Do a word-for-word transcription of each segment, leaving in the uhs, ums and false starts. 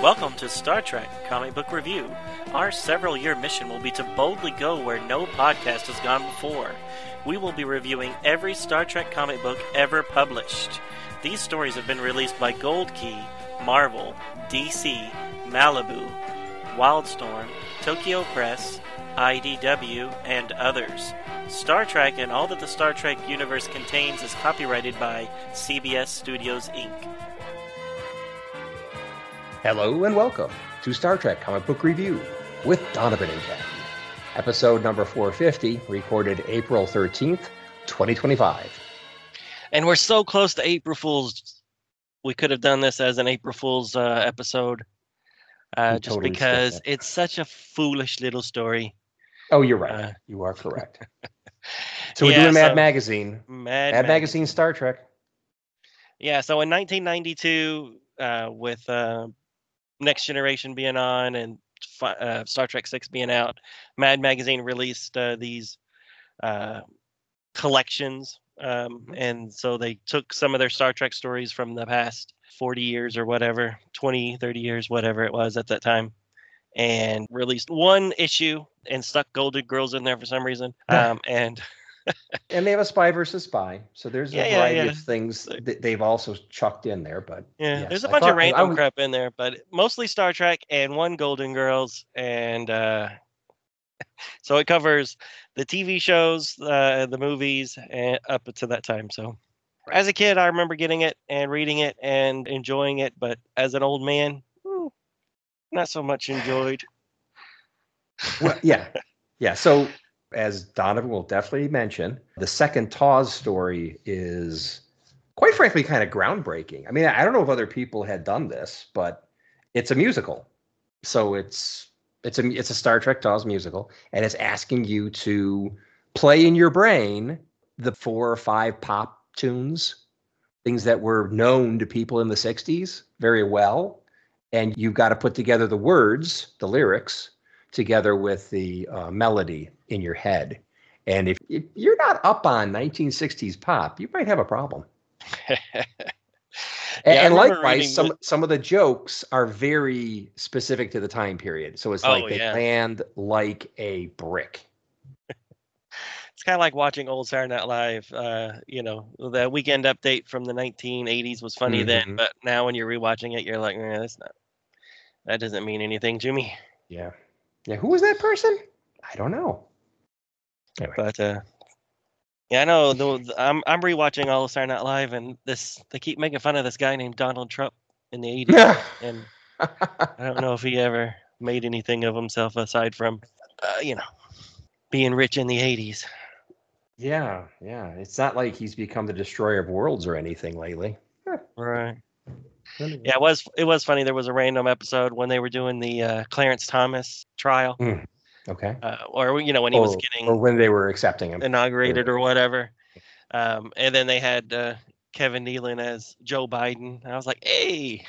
Welcome to Star Trek Comic Book Review. Our several-year mission will be to boldly go where no podcast has gone before. We will be reviewing every Star Trek comic book ever published. These stories have been released by Gold Key, Marvel, D C, Malibu, Wildstorm, Tokyo Press, I D W, and others. Star Trek and all that the Star Trek universe contains is copyrighted by C B S Studios, Incorporated. Hello and welcome to Star Trek Comic Book Review with Donovan and Ken. Episode number four fifty, recorded April thirteenth, twenty twenty-five. And we're so close to April Fool's. We could have done this as an April Fool's uh, episode. Uh, just totally because it's such a foolish little story. Oh, you're right. Uh, you are correct. So we're yeah, doing Mad so Magazine. Mad, Mad Magazine Star Trek. Yeah, so in nineteen ninety-two, uh, with uh, Next Generation being on and uh, Star Trek six being out, Mad Magazine released uh, these uh, collections. Um, and so they took some of their Star Trek stories from the past forty years or whatever, twenty, thirty years, whatever it was at that time, and released one issue and stuck Golden Girls in there for some reason. Um, and and they have a spy versus spy. So there's a yeah, variety yeah, yeah. of things that they've also chucked in there. But yeah, yes, there's a I bunch thought, of random I was... crap in there, but mostly Star Trek and one Golden Girls. And uh, so it covers the T V shows, uh, the movies, and up to that time. So as a kid, I remember getting it and reading it and enjoying it. But as an old man, whew, not so much enjoyed. Well, yeah. Yeah. So as Donovan will definitely mention, the second T A W S story is quite frankly kind of groundbreaking. I mean, I don't know if other people had done this, but it's a musical. So it's it's a it's a Star Trek T A W S musical, and it's asking you to play in your brain the four or five pop tunes, things that were known to people in the sixties very well, and you've got to put together the words, the lyrics, together with the uh, melody in your head. And if, if you're not up on nineteen sixties pop, you might have a problem. and, yeah, and likewise, some the... some of the jokes are very specific to the time period. So it's like oh, they yeah. land like a brick. It's kind of like watching old Saturday Night Live. Uh, you know, the Weekend Update from the nineteen eighties was funny mm-hmm. then, but now when you're rewatching it, you're like, eh, that's not. That doesn't mean anything to me. Yeah. Yeah, who was that person? I don't know. Anyway. But uh, yeah, I know. The, the, I'm I'm rewatching all of Saturday Night Live, and this they keep making fun of this guy named Donald Trump in the eighties, and I don't know if he ever made anything of himself aside from, uh, you know, being rich in the eighties. Yeah, yeah. It's not like he's become the destroyer of worlds or anything lately. Right. Yeah, it was it was funny. There was a random episode when they were doing the uh, Clarence Thomas trial. Mm, okay. Uh, or, you know, when he or, was getting... Or when they were accepting him. Inaugurated or whatever. Um, and then they had uh, Kevin Nealon as Joe Biden. And I was like, hey,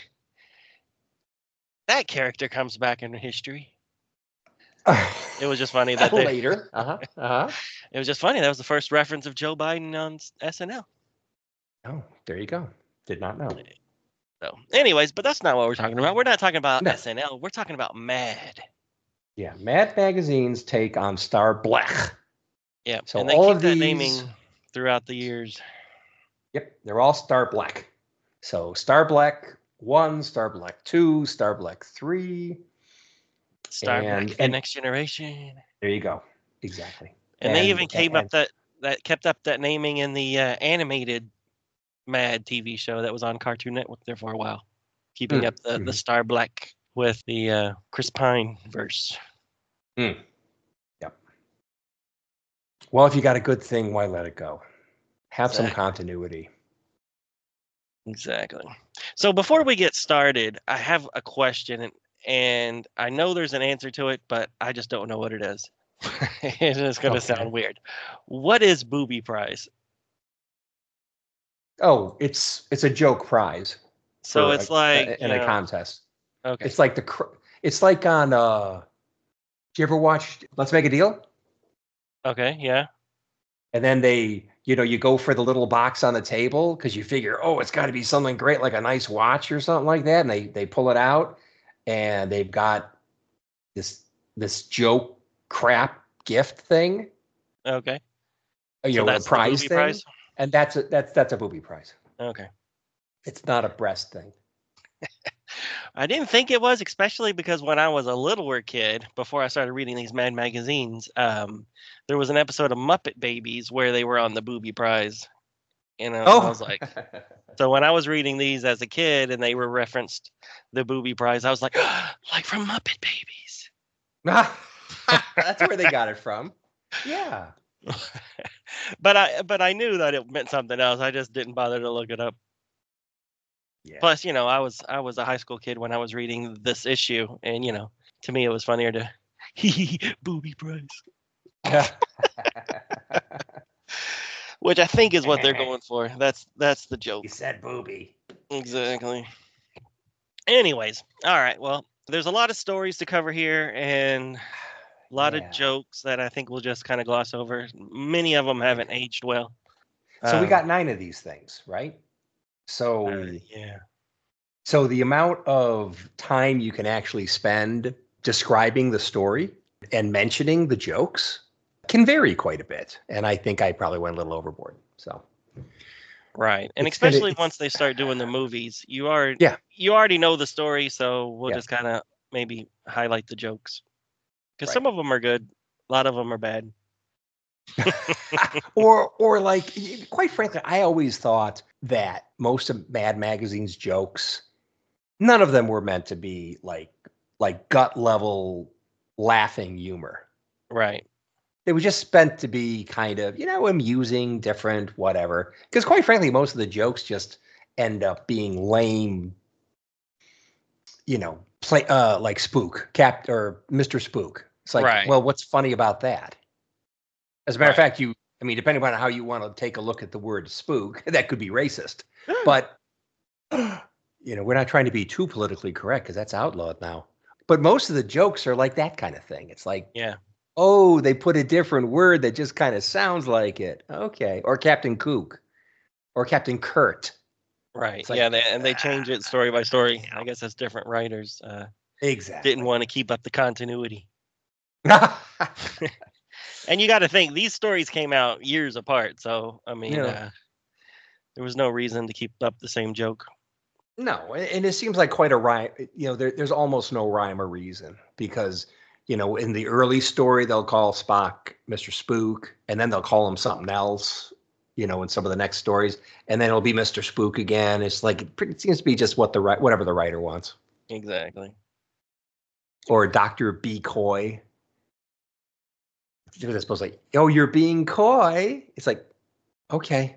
that character comes back in history. It was just funny that they... Later. Uh-huh. Uh-huh. It was just funny. That was the first reference of Joe Biden on S N L. Oh, there you go. Did not know. So, anyways, but that's not what we're talking about. We're not talking about no. S N L. We're talking about Mad. Yeah, Mad Magazine's take on Star Blech. Yeah, so and they all keep of that these... naming throughout the years. Yep, they're all Star Blech. So Star Blech one, Star Blech two, Star Blech three. Star and, Blech, the and, Next Generation. There you go. Exactly. And, and they even came and, up that, that kept up that naming in the uh, animated Mad T V show that was on Cartoon Network there for a while, keeping mm, up the, mm-hmm. the Star Blech with the uh, Chris Pine verse. Mm. Yep. Well, if you got a good thing, why let it go? Have exactly. some continuity. Exactly. So before we get started, I have a question, and, and I know there's an answer to it, but I just don't know what it is. It's going to okay. sound weird. What is Booby Prize? Oh, it's it's a joke prize. So it's a, like a, in a know, contest. Okay. It's like the it's like on uh did you ever watch Let's Make a Deal? Okay, yeah. And then they, you know, you go for the little box on the table because you figure, oh, it's got to be something great like a nice watch or something like that, and they they pull it out and they've got this this joke crap gift thing. Okay. You So know, that's a prize the booby thing, prize? and that's a that's that's a booby prize. Okay. It's not a breast thing. I didn't think it was, especially because when I was a littler kid, before I started reading these Mad magazines, um, there was an episode of Muppet Babies where they were on the booby prize. You know, Oh, I was like, so when I was reading these as a kid and they were referenced the booby prize, I was like, like from Muppet Babies. that's where they got it from. Yeah. but I but I knew that it meant something else. I just didn't bother to look it up. Yeah. Plus, you know, I was I was a high school kid when I was reading this issue, and you know, to me it was funnier to booby prize, which I think is what they're going for. That's that's the joke. You said booby. Exactly. Anyways, all right. Well, there's a lot of stories to cover here, and a lot Yeah. of jokes that I think we'll just kind of gloss over. Many of them haven't aged well. So we Um, got nine of these things, right? So uh, yeah. so the amount of time you can actually spend describing the story and mentioning the jokes can vary quite a bit. And I think I probably went a little overboard. So Right. And It's gonna- especially it's- once they start doing the movies, you are Yeah. you already know the story, so we'll Yeah. just kind of maybe highlight the jokes. Cuz Right. some of them are good, a lot of them are bad. or or like y- quite frankly, I always thought that most of Mad Magazine's jokes, none of them were meant to be like like gut level laughing humor. Right. They were just meant to be kind of, you know, amusing, different, whatever. Because quite frankly, most of the jokes just end up being lame, you know, play uh like Spook, Cap or Mister Spook. It's like, Right. well, what's funny about that? As a matter of Right. fact, you I mean, depending on how you want to take a look at the word spook, that could be racist. But you know, we're not trying to be too politically correct because that's outlawed now. But most of the jokes are like that kind of thing. It's like, Yeah. oh, they put a different word that just kind of sounds like it. Okay. Or Captain Kook. Or Captain Kurt. Right. It's like, yeah, they, and they change it story by story. you know. I guess that's different writers uh, Exactly. didn't want to keep up the continuity. And you got to think these stories came out years apart, so I mean, Yeah. uh, there was no reason to keep up the same joke. No, and it seems like quite a rhyme. You know, there, there's almost no rhyme or reason because, you know, in the early story, they'll call Spock Mister Spook, and then they'll call him something else, you know, in some of the next stories, and then it'll be Mister Spook again. It's like, it, pretty, it seems to be just what the ri- whatever the writer wants. Exactly. Or Doctor B. Coy. They're supposed to like, oh, you're being coy. It's like, okay.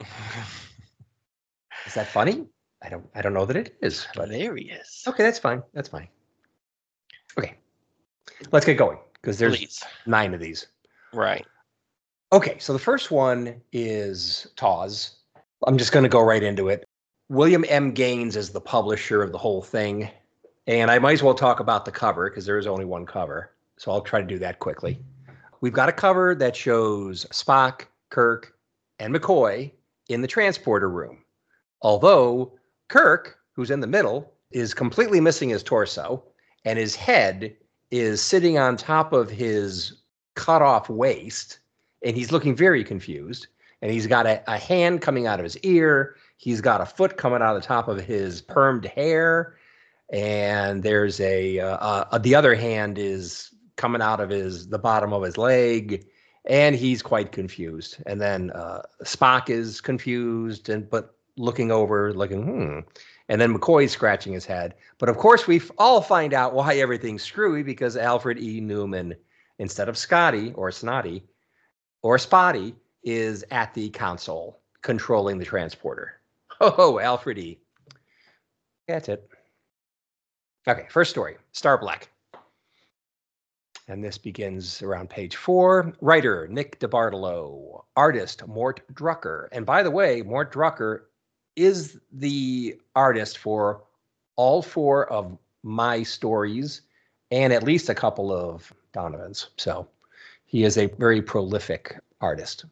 Is that funny? I don't I don't know that it is. But Hilarious. okay, that's fine. That's fine. Okay. Let's get going because there's Please. nine of these. Right. Okay, so the first one is Taw's. I'm just going to go right into it. William M. Gaines is the publisher of the whole thing. And I might as well talk about the cover because there is only one cover. So I'll try to do that quickly. We've got a cover that shows Spock, Kirk, and McCoy in the transporter room. Although Kirk, who's in the middle, is completely missing his torso, and his head is sitting on top of his cut off waist, and he's looking very confused. And he's got a, a hand coming out of his ear. He's got a foot coming out of the top of his permed hair. And there's a, uh, uh, the other hand is coming out of his, the bottom of his leg. And he's quite confused. And then uh, Spock is confused, and but looking over, looking, hmm. And then McCoy's scratching his head. But of course, we all find out why everything's screwy because Alfred E. Newman, instead of Scotty or Snotty or Spotty, is at the console controlling the transporter. Oh, Alfred E. That's it. Okay, first story, Star Black. And this begins around page four. Writer, Nick DeBartolo. Artist, Mort Drucker. And by the way, Mort Drucker is the artist for all four of my stories and at least a couple of Donovan's. So he is a very prolific artist.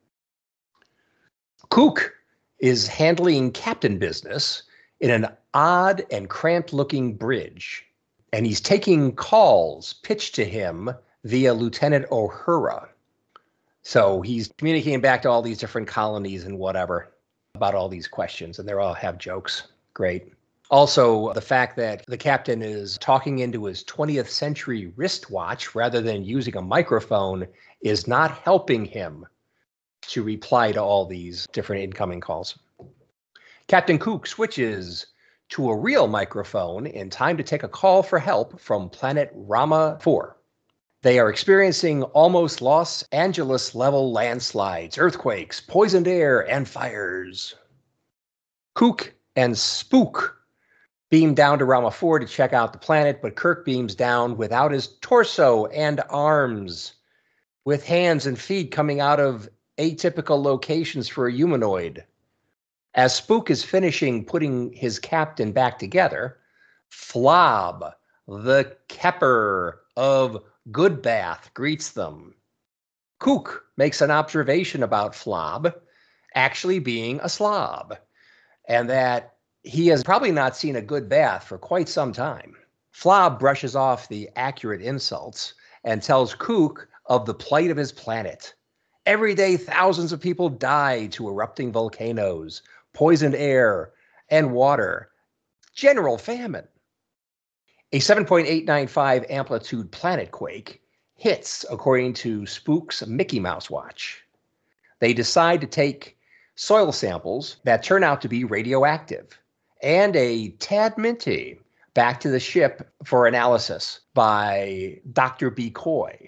Kook is handling captain business in an odd and cramped looking bridge And he's taking calls pitched to him via Lieutenant Uhura. So he's communicating back to all these different colonies and whatever about all these questions, and they all have jokes. Great. Also, the fact that the captain is talking into his twentieth century wristwatch rather than using a microphone is not helping him to reply to all these different incoming calls. Captain Cook switches to a real microphone in time to take a call for help from planet Rama four. They are experiencing almost Los Angeles level landslides, earthquakes, poisoned air, and fires. Cook and Spook beam down to Rama four to check out the planet, but Kirk beams down without his torso and arms, with hands and feet coming out of atypical locations for a humanoid. As Spook is finishing putting his captain back together, Flob, the Kepper of Goodbath, greets them. Cook makes an observation about Flob actually being a slob, and that he has probably not seen a good bath for quite some time. Flob brushes off the accurate insults and tells Cook of the plight of his planet. Every day, thousands of people die to erupting volcanoes, poisoned air, and water. General famine. A seven point eight nine five amplitude planet quake hits, according to Spook's Mickey Mouse watch. They decide to take soil samples that turn out to be radioactive and a tad minty back to the ship for analysis by Doctor Becoy.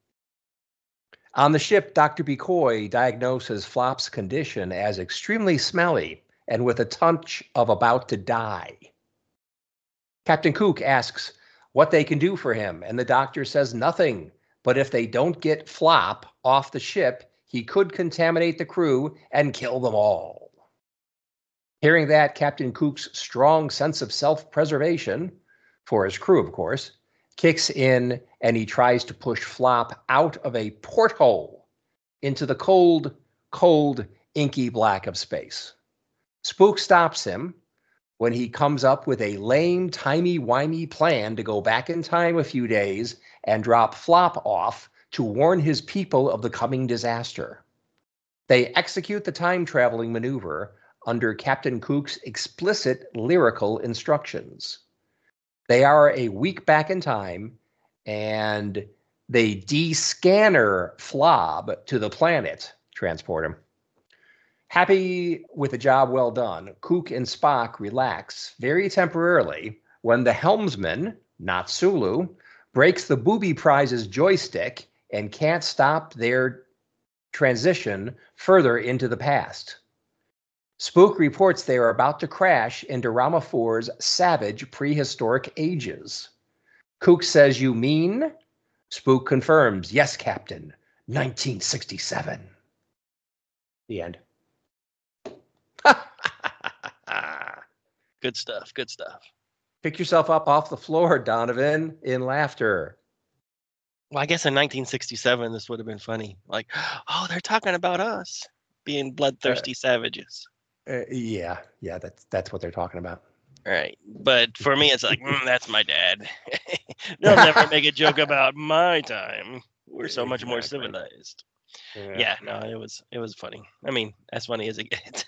On the ship, Doctor Becoy diagnoses Flop's condition as extremely smelly and with a touch of about to die. Captain Cook asks what they can do for him, and the doctor says nothing, but if they don't get Flop off the ship, he could contaminate the crew and kill them all. Hearing that, Captain Cook's strong sense of self-preservation, for his crew of course, kicks in, and he tries to push Flop out of a porthole into the cold, cold, inky black of space. Spook stops him when he comes up with a lame, timey-wimey plan to go back in time a few days and drop Flop off to warn his people of the coming disaster. They execute the time-traveling maneuver under Captain Cook's explicit lyrical instructions. They are a week back in time, and they de-scanner Flob to the planet, transport him. Happy with a job well done, Cook and Spock relax very temporarily when the helmsman, not Sulu, breaks the booby prize's joystick and can't stop their transition further into the past. Spook reports they are about to crash into Rama four's savage prehistoric ages. Cook says, "You mean?" Spook confirms, "Yes, Captain, nineteen sixty-seven. The end. Good stuff. Good stuff. Pick yourself up off the floor, Donovan, in laughter. Well, I guess in nineteen sixty-seven, this would have been funny. Like, oh, they're talking about us being bloodthirsty uh, savages. Uh, yeah, yeah, that's that's what they're talking about. All right, but for me, it's like, mm, that's my dad. They'll never make a joke about my time. We're so much more civilized. Yeah. yeah, no, it was it was funny. I mean, as funny as it gets.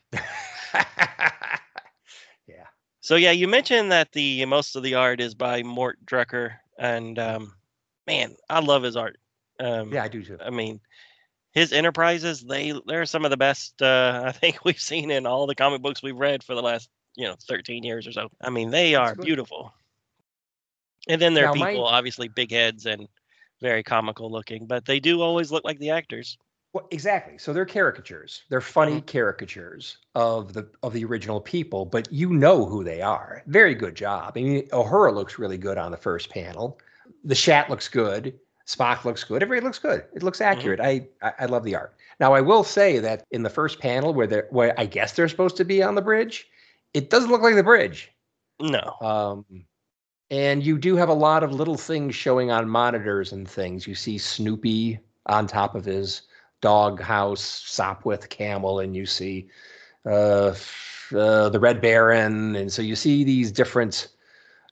Yeah. So yeah, you mentioned that the most of the art is by Mort Drucker, and um, man, I love his art. Um, yeah, I do too. I mean, his Enterprises, they they're some of the best uh, I think we've seen in all the comic books we've read for the last, you know, thirteen years or so. I mean, they are beautiful. And then there are people, my... obviously big heads and very comical looking, but they do always look like the actors. Well, exactly. So they're caricatures. They're funny mm-hmm. caricatures of the of the original people, but you know who they are. Very good job. I mean, Uhura looks really good on the first panel. The Shat looks good. Spock looks good. Everybody looks good. It looks accurate. Mm-hmm. I, I I love the art. Now, I will say that in the first panel where they're where I guess they're supposed to be on the bridge, it doesn't look like the bridge. No. Um, and you do have a lot of little things showing on monitors and things. You see Snoopy on top of his dog house, Sopwith camel, and you see uh, uh, the Red Baron. And so you see these different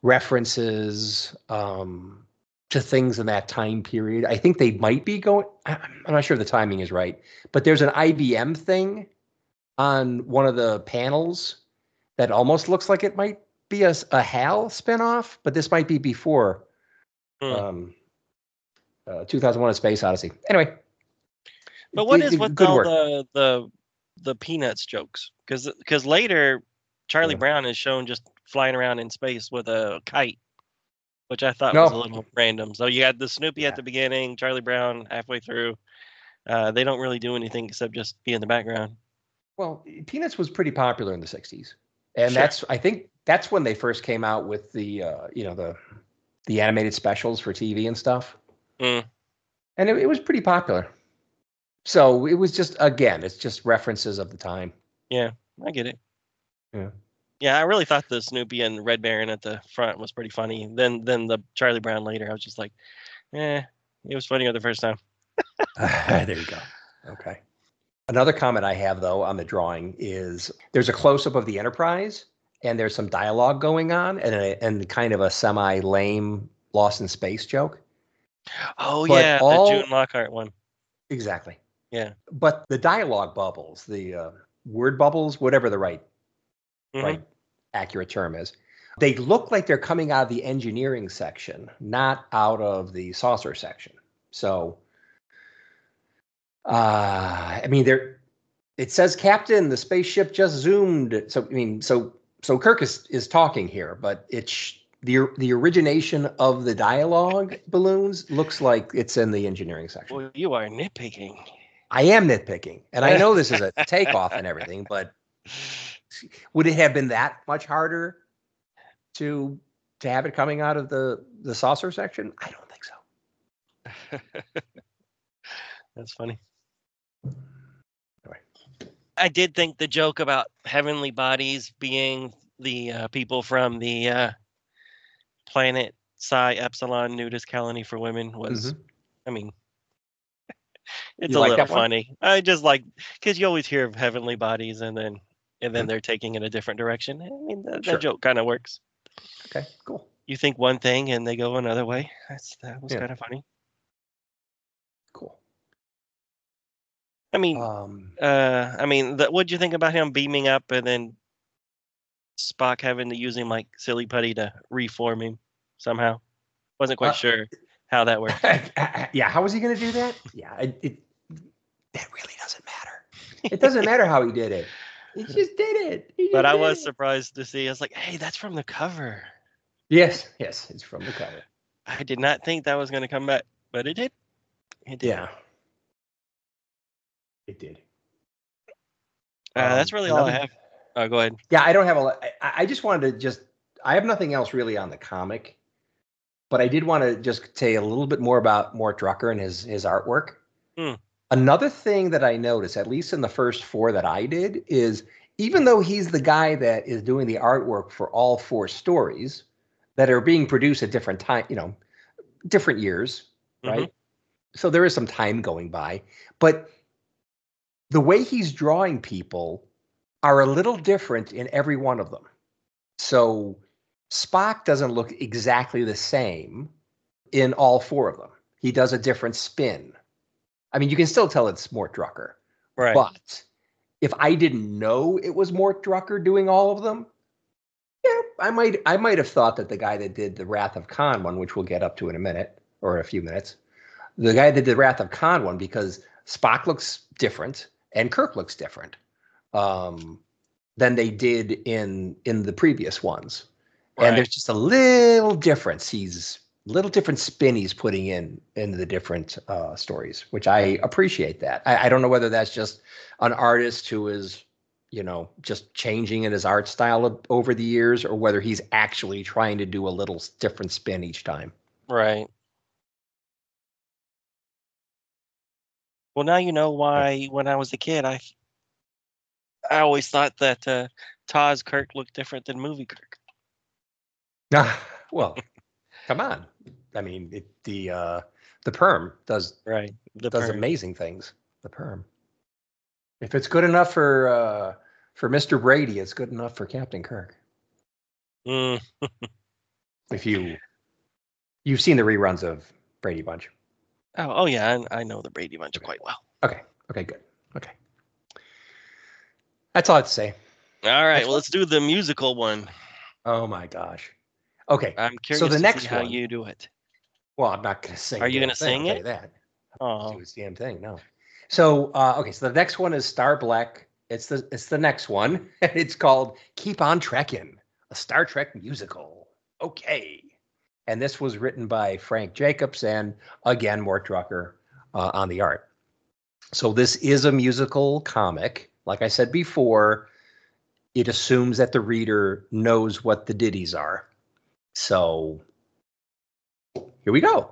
references um, to things in that time period. I think they might be going. I'm not sure if the timing is right, but there's an I B M thing on one of the panels that almost looks like it might be a, a HAL spinoff, but this might be before Hmm. um, uh, two thousand one: A Space Odyssey. Anyway, but what it- is it- with good all work. the the the Peanuts jokes? Because because later Charlie Yeah. Brown is shown just flying around in space with a kite, which I thought No. was a little random. So you had the Snoopy Yeah. at the beginning, Charlie Brown halfway through. Uh, they don't really do anything except just be in the background. Well, Peanuts was pretty popular in the sixties, and Sure. that's I think that's when they first came out with the uh, you know the the animated specials for T V and stuff, Mm. and it, it was pretty popular. So it was just again, it's just references of the time. Yeah, I get it. Yeah. Yeah, I really thought the Snoopy and Red Baron at the front was pretty funny. Then then the Charlie Brown later, I was just like, eh, it was funnier the first time. there you go. Okay. Another comment I have though on the drawing is there's a close up of the Enterprise, and there's some dialogue going on, and a, and kind of a semi lame Lost in Space joke. Oh But yeah, all- the June Lockhart one. Exactly. Yeah. But the dialogue bubbles, the uh, word bubbles, whatever the right Mhm. right accurate term is, they look like they're coming out of the engineering section, not out of the saucer section. So, uh, I mean, there. It says, "Captain, the spaceship just zoomed." So, I mean, so so Kirk is is talking here, but it's the the origination of the dialogue balloons looks like it's in the engineering section. Well, you are nitpicking. I am nitpicking, and I know this is a takeoff and everything, but would it have been that much harder to to have it coming out of the the saucer section? I don't think so. That's funny. Anyway. I did think the joke about heavenly bodies being the uh, people from the uh, planet Psi Epsilon nudist colony for women was, Mhm. I mean, it's You a like little that one? funny. I just like because you always hear of heavenly bodies and then and then Mhm. they're taking in a different direction. I mean, that, Sure. that joke kind of works. Okay, cool. You think one thing and they go another way. That's that was Yeah. kind of funny. Cool. I mean, Um, uh, I mean, the, what'd you think about him beaming up and then Spock having to use him like silly putty to reform him somehow? Wasn't quite Uh, sure how that worked. yeah, how was he going to do that? Yeah, it, it that really doesn't matter. It doesn't matter how he did it. He just did it. He But just I did was it. surprised to see. I was like, "Hey, that's from the cover." Yes, yes, it's from the cover. I did not think that was going to come back, but it did. It did. Yeah, it did. Uh, that's Um, really all I another- have. Oh, go ahead. Yeah, I don't have a lot. I, I just wanted to just. I have nothing else really on the comic, but I did want to just say a little bit more about Mort Drucker and his his artwork. Hmm. Another thing that I noticed, at least in the first four that I did, is even though he's the guy that is doing the artwork for all four stories that are being produced at different time, you know, different years, right? So there is some time going by, but the way he's drawing people are a little different in every one of them. So Spock doesn't look exactly the same in all four of them. He does a different spin. I mean, you can still tell it's Mort Drucker, Right. but if I didn't know it was Mort Drucker doing all of them, yeah, I might I might have thought that the guy that did the Wrath of Khan one, which we'll get up to in a minute or a few minutes, the guy that did the Wrath of Khan one, because Spock looks different and Kirk looks different um, than they did in in the previous ones. Right. And there's just a little difference. He's a little different spin he's putting in into the different uh, stories, which I appreciate that. I, I don't know whether that's just an artist who is, you know, just changing in his art style of, over the years, or whether he's actually trying to do a little different spin each time. Right. Well, now you know why when I was a kid, I I always thought that uh, Taz Kirk looked different than movie Kirk. Ah, well, come on. I mean, it, the uh, the perm does Right. The does perm. amazing things. The perm. If it's good enough for uh, for Mister Brady, it's good enough for Captain Kirk. Mm. If you you've seen the reruns of Brady Bunch. Oh, oh yeah, I, I know the Brady Bunch Okay. quite well. Okay. Okay. Good. Okay. That's all I have to say. All right, Next well, one. let's do the musical one. Oh my gosh. Okay. I'm So curious the to see next how one. you do it. Well, I'm not going to sing Are a you damn gonna thing. I'll sing tell it? you that. Oh, Do its damn thing. No. So uh, okay. So the next one is Star Black. It's the it's the next one. It's called Keep on Trekkin', a Star Trek musical. Okay. And this was written by Frank Jacobs and again Mort Drucker uh, on the art. So this is a musical comic. Like I said before, it assumes that the reader knows what the ditties are. So here we go.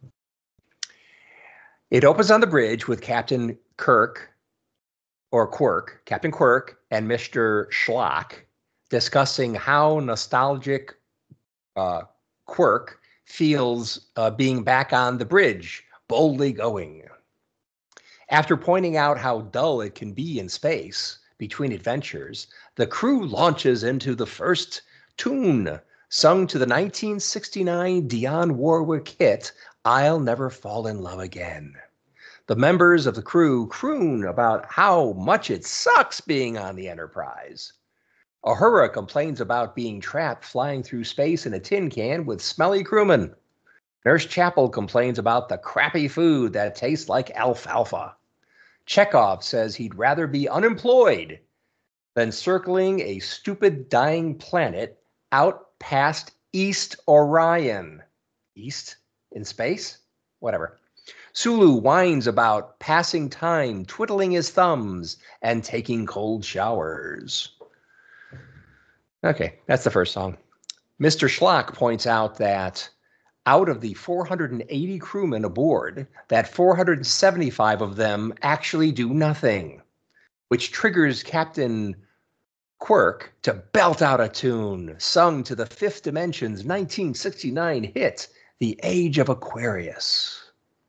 It opens on the bridge with Captain Kirk, or Quirk, Captain Quirk, and Mister Schlock discussing how nostalgic uh, Quirk feels uh, being back on the bridge, boldly going. After pointing out how dull it can be in space between adventures, the crew launches into the first tune, sung to the nineteen sixty-nine Dionne Warwick hit, I'll Never Fall in Love Again. The members of the crew croon about how much it sucks being on the Enterprise. Uhura complains about being trapped flying through space in a tin can with smelly crewmen. Nurse Chapel complains about the crappy food that tastes like alfalfa. Chekhov says he'd rather be unemployed than circling a stupid dying planet out past East Orion. East? In space? Whatever. Sulu whines about passing time, twiddling his thumbs, and taking cold showers. Okay, that's the first song. Mister Schlock points out that out of the four hundred eighty crewmen aboard, that four hundred seventy-five of them actually do nothing, which triggers Captain Quirk to belt out a tune sung to the Fifth Dimension's nineteen sixty-nine hit, The Age of Aquarius.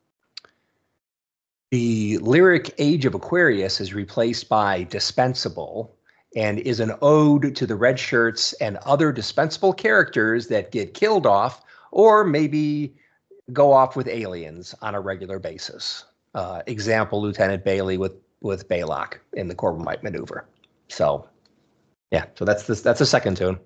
The lyric Age of Aquarius is replaced by Dispensable and is an ode to the red shirts and other dispensable characters that get killed off or maybe go off with aliens on a regular basis. Uh, example, Lieutenant Bailey with, with Baylock in the Corbomite maneuver. So, yeah, so that's the, that's the second tune.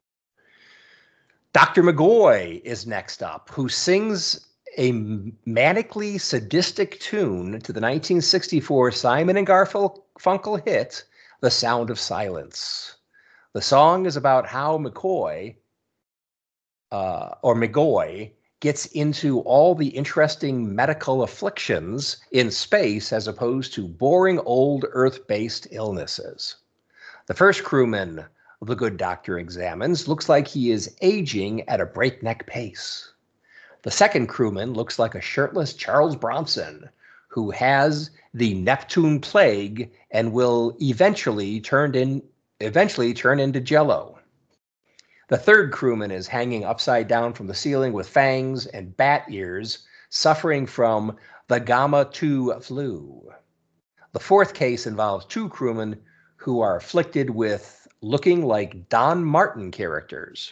Doctor McGoy is next up, who sings a manically sadistic tune to the nineteen sixty-four Simon and Garfunkel hit, The Sound of Silence. The song is about how McCoy, uh, or McGoy, gets into all the interesting medical afflictions in space as opposed to boring old Earth-based illnesses. The first crewman the good doctor examines looks like he is aging at a breakneck pace. The second crewman looks like a shirtless Charles Bronson, who has the Neptune plague and will eventually turn in eventually turn into Jello. The third crewman is hanging upside down from the ceiling with fangs and bat ears, suffering from the Gamma two flu. The fourth case involves two crewmen who are afflicted with looking like Don Martin characters.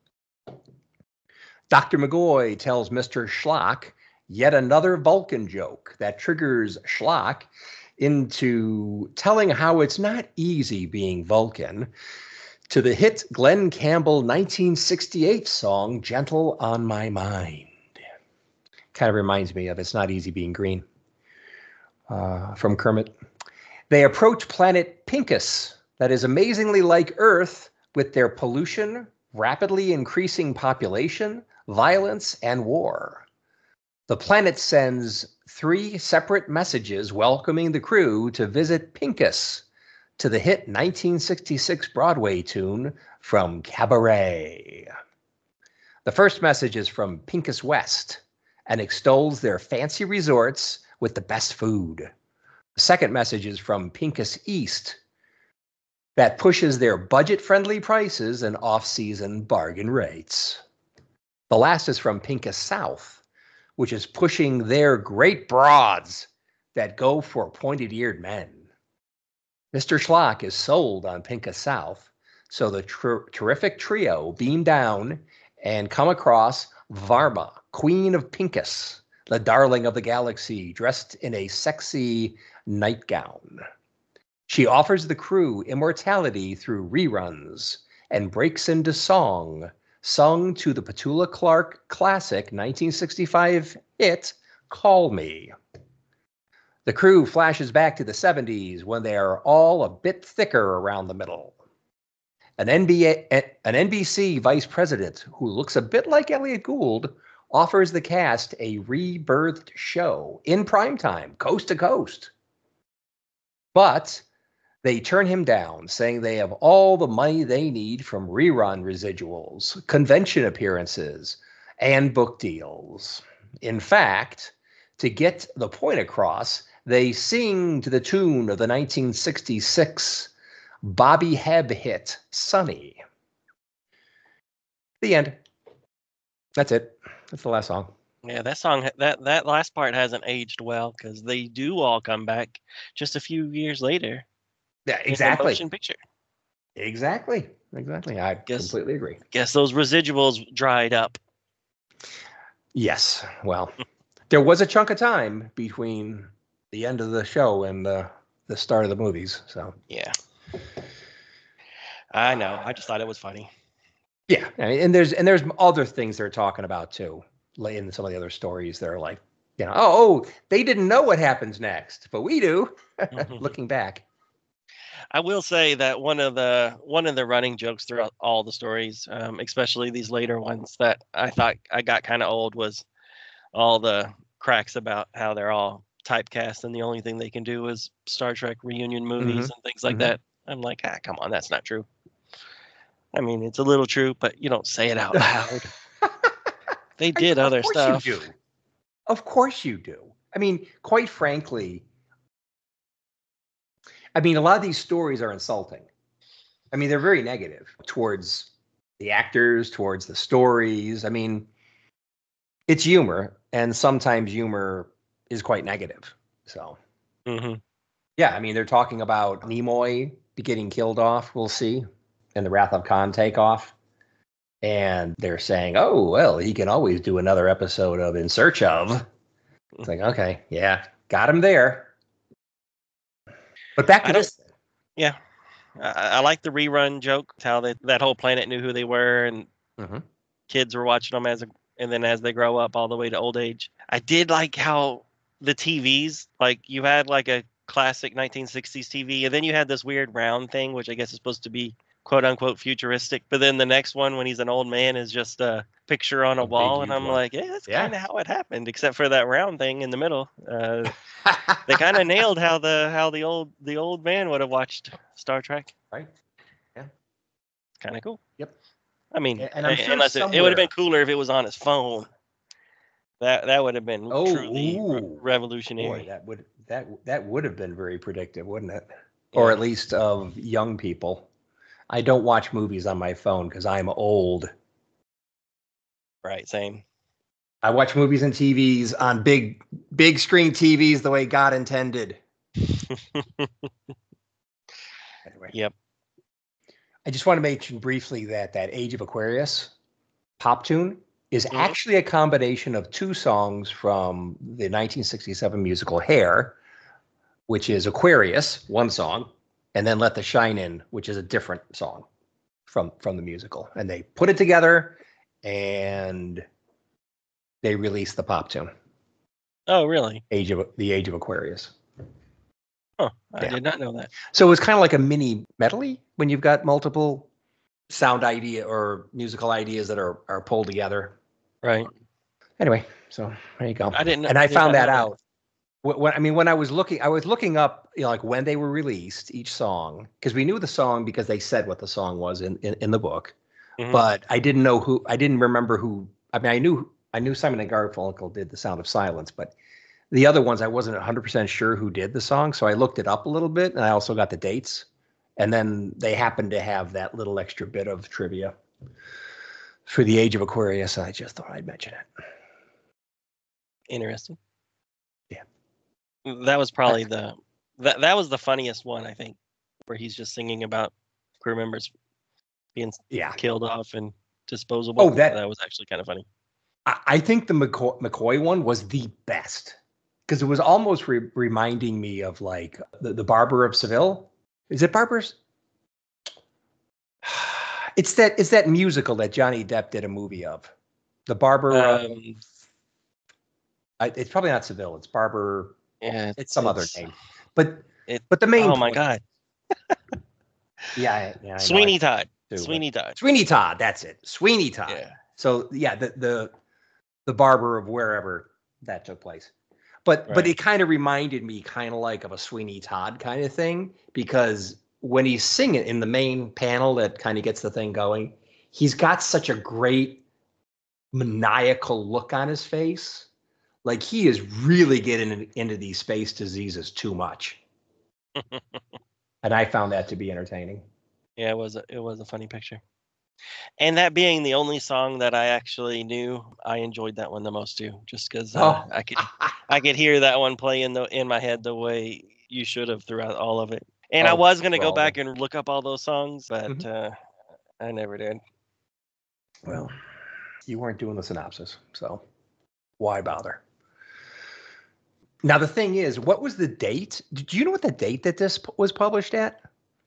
Doctor McGoy tells Mister Schlock yet another Vulcan joke that triggers Schlock into telling how it's not easy being Vulcan to the hit Glenn Campbell nineteen sixty-eight song, Gentle on My Mind. Kind of reminds me of It's Not Easy Being Green uh, from Kermit. They approach planet Pincus, that is amazingly like Earth, with their pollution, rapidly increasing population, violence, and war. The planet sends three separate messages welcoming the crew to visit Pincus to the hit nineteen sixty-six Broadway tune from Cabaret. The first message is from Pincus West and extols their fancy resorts with the best food. The second message is from Pincus East that pushes their budget-friendly prices and off-season bargain rates. The last is from Pincus South, which is pushing their great broads that go for pointed-eared men. Mister Schlock is sold on Pincus South, so the ter- terrific trio beam down and come across Varma, Queen of Pincus, the darling of the galaxy, dressed in a sexy nightgown. She offers the crew immortality through reruns and breaks into song, sung to the Petula Clark classic nineteen sixty-five hit, Call Me. The crew flashes back to the seventies when they are all a bit thicker around the middle. An N B A, an N B C vice president who looks a bit like Elliot Gould offers the cast a rebirthed show in primetime, coast to coast. But they turn him down, saying they have all the money they need from rerun residuals, convention appearances, and book deals. In fact, to get the point across, they sing to the tune of the nineteen sixty-six Bobby Hebb hit, Sunny. The end. That's it. That's the last song. Yeah, that song, that, that last part hasn't aged well because they do all come back just a few years later. Yeah, exactly. Motion picture. Exactly. Exactly. I guess, completely agree. Guess those residuals dried up. Yes. Well, there was a chunk of time between the end of the show and the the start of the movies. So yeah, I know. I just thought it was funny. Yeah, and there's and there's other things they're talking about too. In some of the other stories, they're like, you know, oh, oh, they didn't know what happens next, but we do. Looking back. I will say that one of the one of the running jokes throughout all the stories, um, especially these later ones, that I thought I got kind of old was all the cracks about how they're all typecast and the only thing they can do is Star Trek reunion movies mm-hmm. and things like mm-hmm. that. I'm like, ah, come on, that's not true. I mean, it's a little true, but you don't say it out loud. They did I, other of course stuff. You do. Of course you do. I mean, quite frankly, I mean, a lot of these stories are insulting. I mean, they're very negative towards the actors, towards the stories. I mean, it's humor, and sometimes humor is quite negative. So, mm-hmm. yeah, I mean, they're talking about Nimoy getting killed off, we'll see, and the Wrath of Khan takeoff. And they're saying, oh, well, he can always do another episode of In Search Of. It's like, okay, yeah, got him there. But back to this. Yeah. I, I like the rerun joke, how they, that whole planet knew who they were, and mm-hmm. kids were watching them as a, and then as they grow up all the way to old age. I did like how the T Vs, like you had like a classic nineteen sixties T V, and then you had this weird round thing, which I guess is supposed to be quote unquote futuristic. But then the next one, when he's an old man, is just a picture on a, a wall. And I'm one. like, yeah, that's yeah. kind of how it happened, except for that round thing in the middle. Uh, they kind of nailed how the how the old the old man would have watched Star Trek. Right. Yeah. Kind of cool. Yep. I mean, and I'm sure unless somewhere... it, it would have been cooler if it was on his phone. That that would have been oh, truly re- revolutionary. Boy, that would that that would have been very predictive, wouldn't it? Yeah. Or at least of young people. I don't watch movies on my phone because I'm old. Right, same. I watch movies and T Vs on big, big screen T Vs the way God intended. Anyway. Yep. I just want to mention briefly that that Age of Aquarius pop tune is mm-hmm. actually a combination of two songs from the nineteen sixty-seven musical Hair, which is Aquarius, one song, and then Let the Shine In, which is a different song from, from the musical. And they put it together and they released the pop tune. Oh, really? Age of the Age of Aquarius. Oh, I yeah. did not know that. So it was kind of like a mini medley when you've got multiple sound idea or musical ideas that are, are pulled together. Right. Anyway, so there you go. I didn't know, and I, I did found that know out. That. When, I mean, when I was looking, I was looking up, you know, like when they were released, each song, because we knew the song because they said what the song was in, in, in the book, mm-hmm. but I didn't know who, I didn't remember who, I mean, I knew, I knew Simon and Garfunkel did The Sound of Silence, but the other ones, I wasn't one hundred percent sure who did the song. So I looked it up a little bit and I also got the dates. And then they happened to have that little extra bit of trivia for the Age of Aquarius. I just thought I'd mention it. Interesting. Yeah. That was probably the that that was the funniest one, I think, where he's just singing about crew members being yeah. killed off and disposable. Oh, that that was actually kind of funny. I, I think the McCoy, McCoy one was the best because it was almost re- reminding me of like the, the Barber of Seville. Is it Barber's? It's that it's that musical that Johnny Depp did a movie of. The Barber. Um, of, I, it's probably not Seville. It's Barber. Yeah, it's some it's, other name. But it, but the main. Oh point, my God. yeah, yeah. I Sweeney know, Todd. Too, Sweeney Todd. Sweeney Todd. That's it. Sweeney Todd. Yeah. So yeah, the the the Barber of wherever that took place. But right. but it kind of reminded me kind of like of a Sweeney Todd kind of thing because when he's singing in the main panel that kind of gets the thing going, he's got such a great maniacal look on his face. Like he is really getting into these space diseases too much. And I found that to be entertaining. Yeah, it was a, it was a funny picture. And that being the only song that I actually knew, I enjoyed that one the most too, just because uh, oh. I could I could hear that one play in the in my head the way you should have throughout all of it. And oh, I was gonna go back and look up all those songs, but mm-hmm. uh, I never did. Well, you weren't doing the synopsis, so why bother? Now the thing is, what was the date? Do you know what the date that this was published at?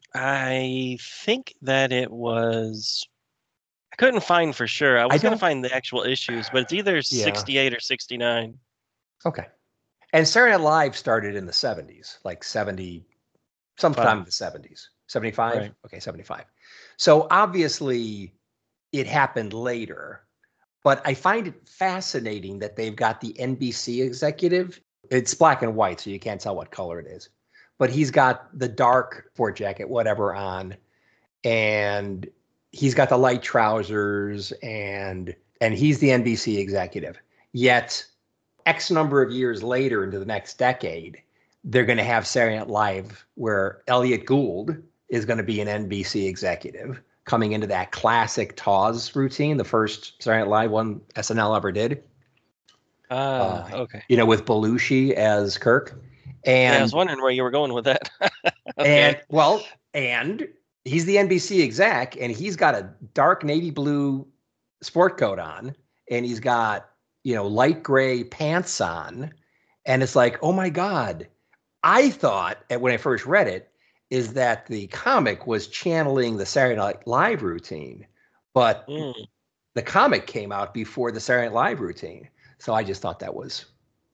I think that it was. I couldn't find for sure. I was going to find the actual issues, but it's either yeah. sixty-eight or sixty-nine. Okay. And Saturday Night Live started in the seventies, like seventy, sometime Five. in the seventies. seventy-five? Right. Okay, seventy-five. So obviously it happened later, but I find it fascinating that they've got the N B C executive. It's black and white, so you can't tell what color it is. But he's got the dark sport jacket, whatever, on, and he's got the light trousers, and and he's the N B C executive. Yet, X number of years later into the next decade, they're going to have Saturday Night Live, where Elliot Gould is going to be an N B C executive, coming into that classic Tawes routine, the first Saturday Night Live one S N L ever did. Uh, uh, okay. You know, with Belushi as Kirk. And yeah, I was wondering where you were going with that. Okay. And well, and he's the N B C exec, and he's got a dark navy blue sport coat on, and he's got, you know, light gray pants on, and it's like, oh my God. I thought, when I first read it, is that the comic was channeling the Saturday Night Live routine, but mm. the comic came out before the Saturday Night Live routine. So I just thought that was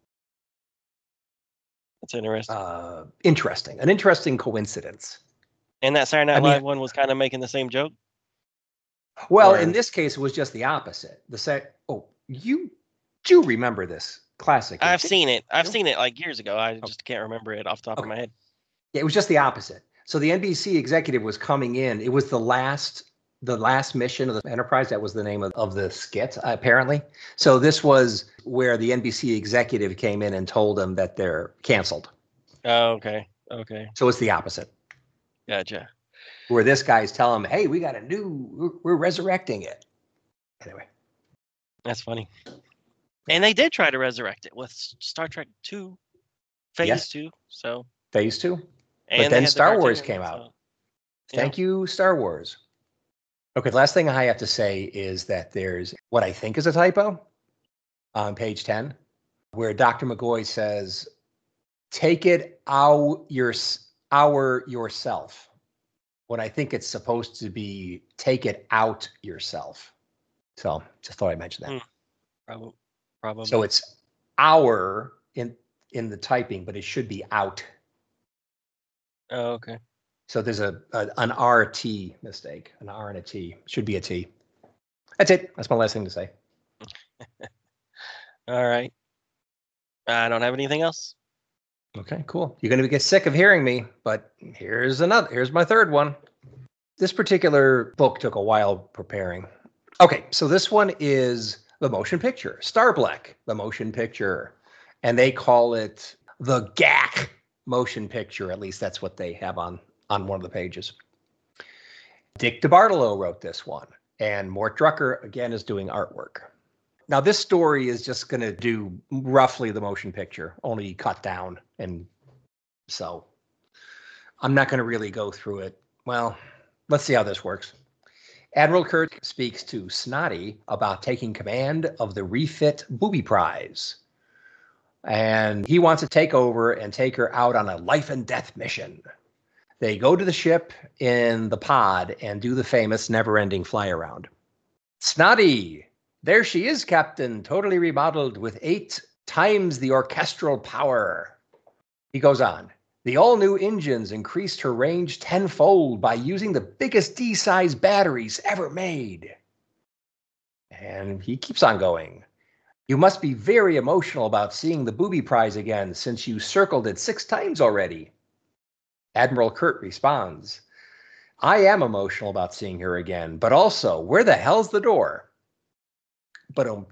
That's interesting. Uh, interesting. An interesting coincidence. And that Saturday Night I Live mean, one was kind of making the same joke? Well, or... in this case, it was just the opposite. The sa- Oh, you do remember this classic. I've seen it. I've seen it like years ago. I just okay. can't remember it off the top okay. of my head. Yeah, it was just the opposite. So the N B C executive was coming in. It was the last the last mission of the Enterprise. That was the name of, of the skit, apparently. So this was where the N B C executive came in and told them that they're canceled. Oh, okay. Okay. So it's the opposite. Gotcha. Where this guy's telling them, hey, we got a new, we're, we're resurrecting it. Anyway. That's funny. And they did try to resurrect it with Star Trek two, Phase yes. two. So Phase two. And but then Star the Wars came out. So, yeah. Thank you, Star Wars. Okay, the last thing I have to say is that there's what I think is a typo on page ten, where Doctor McCoy says, take it out your, our yourself. When I think it's supposed to be, take it out yourself. So just thought I'd mention that. Hmm. Probably, probably. So it's our in in the typing, but it should be out. Oh, okay. So there's a, a an R T mistake, an R and a T. Should be a T. That's it. That's my last thing to say. All right. I don't have anything else. Okay, cool. You're going to get sick of hearing me, but here's another. Here's my third one. This particular book took a while preparing. Okay, so this one is the motion picture, Starbleck, the motion picture, and they call it the G A C motion picture. At least that's what they have on on one of the pages. Dick DeBartolo wrote this one, and Mort Drucker again is doing artwork. Now, this story is just going to do roughly the motion picture, only cut down. And so I'm not going to really go through it. Well, let's see how this works. Admiral Kirk speaks to Snotty about taking command of the refit booby prize. And he wants to take over and take her out on a life and death mission. They go to the ship in the pod and do the famous never-ending fly around. Snotty, there she is, Captain, totally remodeled with eight times the orchestral power. He goes on. The all-new engines increased her range tenfold by using the biggest D-size batteries ever made. And he keeps on going. You must be very emotional about seeing the booby prize again since you circled it six times already. Admiral Kurt responds, I am emotional about seeing her again, but also, where the hell's the door? But um,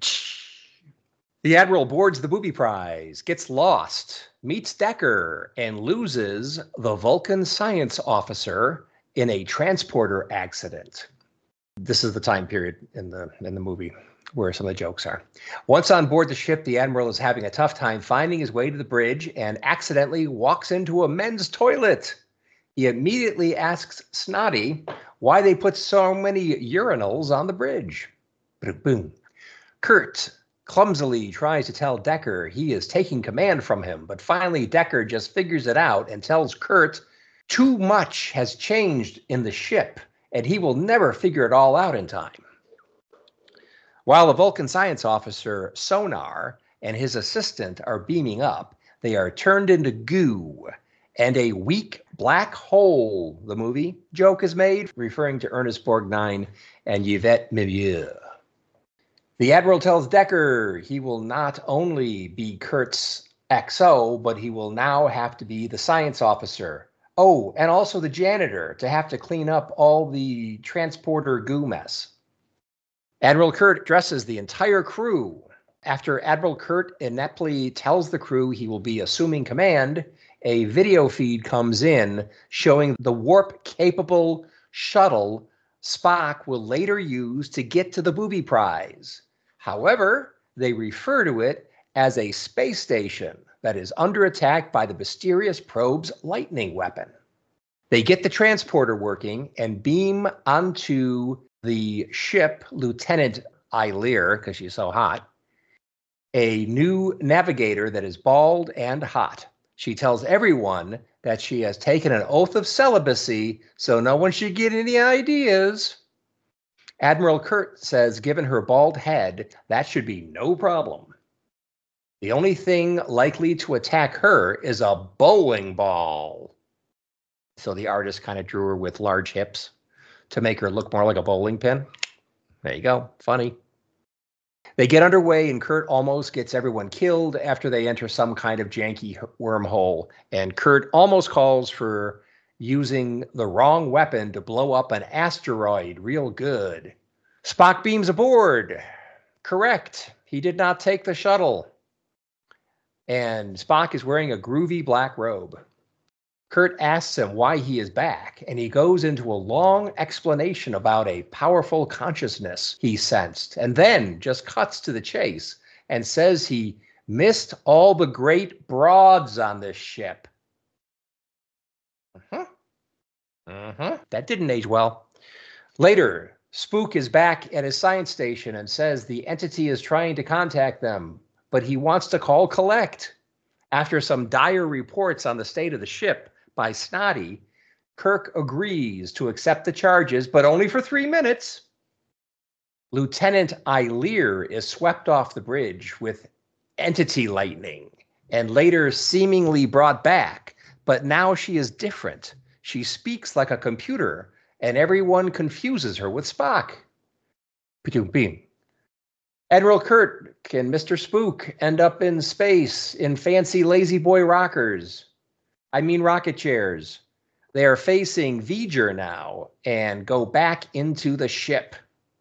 the Admiral boards the booby prize, gets lost, meets Decker, and loses the Vulcan science officer in a transporter accident. This is the time period in the in the movie where some of the jokes are. Once on board the ship, the Admiral is having a tough time finding his way to the bridge and accidentally walks into a men's toilet. He immediately asks Snotty why they put so many urinals on the bridge. Boom. Kurt clumsily tries to tell Decker he is taking command from him, but finally Decker just figures it out and tells Kurt too much has changed in the ship and he will never figure it all out in time. While the Vulcan science officer, Sonar, and his assistant are beaming up, they are turned into goo, and a weak black hole, the movie, joke is made, referring to Ernest Borgnine and Yvette Mimieux. The Admiral tells Decker he will not only be Kurt's X O, but he will now have to be the science officer. Oh, and also the janitor to have to clean up all the transporter goo mess. Admiral Kurt addresses the entire crew. After Admiral Kurt ineptly tells the crew he will be assuming command, a video feed comes in showing the warp-capable shuttle Spock will later use to get to the booby prize. However, they refer to it as a space station that is under attack by the mysterious probe's lightning weapon. They get the transporter working and beam onto the ship Lieutenant Eilear, because she's so hot, a new navigator that is bald and hot. She tells everyone that she has taken an oath of celibacy, so no one should get any ideas. Admiral Kurt says, given her bald head, that should be no problem. The only thing likely to attack her is a bowling ball. So the artist kind of drew her with large hips to make her look more like a bowling pin. There you go. Funny. They get underway and Kurt almost gets everyone killed after they enter some kind of janky wormhole. And Kurt almost calls for using the wrong weapon to blow up an asteroid real good. Spock beams aboard. Correct. He did not take the shuttle. And Spock is wearing a groovy black robe. Kurt asks him why he is back, and he goes into a long explanation about a powerful consciousness he sensed, and then just cuts to the chase and says he missed all the great broads on this ship. Uh-huh. Uh-huh. That didn't age well. Later, Spook is back at his science station and says the entity is trying to contact them, but he wants to call collect. After some dire reports on the state of the ship by Snotty, Kirk agrees to accept the charges, but only for three minutes. Lieutenant Eilear is swept off the bridge with entity lightning and later seemingly brought back, but now she is different. She speaks like a computer, and everyone confuses her with Spock. Beam. Admiral Kirk and Mister Spook end up in space in fancy lazy boy rockers. I mean rocket chairs. They are facing V'ger now and go back into the ship.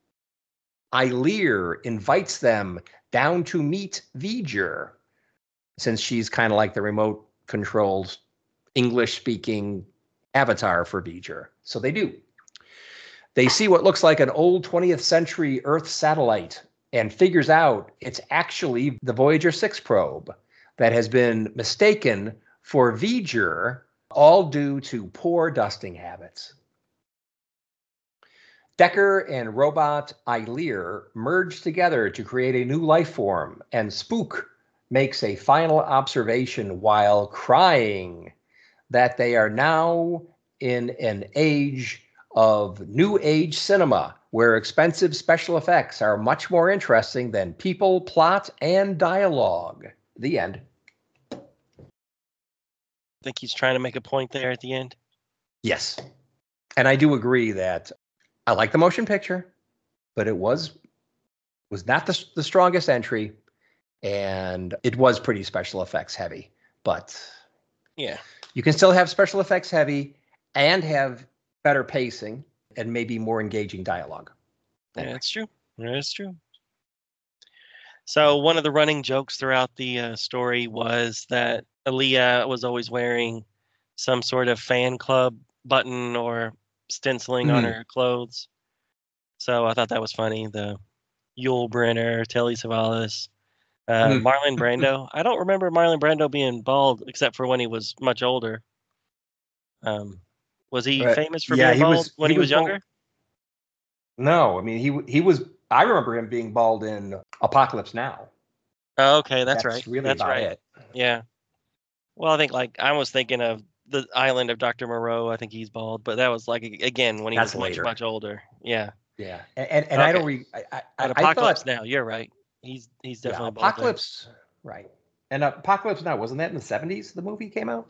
Eilear invites them down to meet V'ger, since she's kind of like the remote controlled English-speaking avatar for V'ger. So they do. They see what looks like an old twentieth century Earth satellite and figures out it's actually the Voyager six probe that has been mistaken for V'ger, all due to poor dusting habits. Decker and robot Ilir merge together to create a new life form, and Spook makes a final observation while crying that they are now in an age of new age cinema where expensive special effects are much more interesting than people, plot, and dialogue. The end. I think he's trying to make a point there at the end. Yes. And I do agree that I like the motion picture, but it was was not the, the strongest entry, and it was pretty special effects heavy. But yeah, you can still have special effects heavy and have better pacing and maybe more engaging dialogue. Yeah, that's true. That's true. So one of the running jokes throughout the uh, story was that Aaliyah was always wearing some sort of fan club button or stenciling mm. on her clothes. So I thought that was funny. The Yul Brynner, Telly Savalas, uh, mm. Marlon Brando. I don't remember Marlon Brando being bald except for when he was much older. Um, was he uh, famous for yeah, being bald he was, when he, he was, was younger? Bald. No, I mean he he was. I remember him being bald in Apocalypse Now. Oh, okay, that's, that's right. Really that's about right. It. Yeah. Well, I think like I was thinking of the Island of Doctor Moreau. I think he's bald, but that was like again when he that's was later. much much older. Yeah. Yeah, and and, and okay. I don't. Re- I, I, At Apocalypse I thought, Now, you're right. He's he's definitely yeah, Apocalypse. Bald right. And Apocalypse Now, wasn't that in the seventies? The movie came out.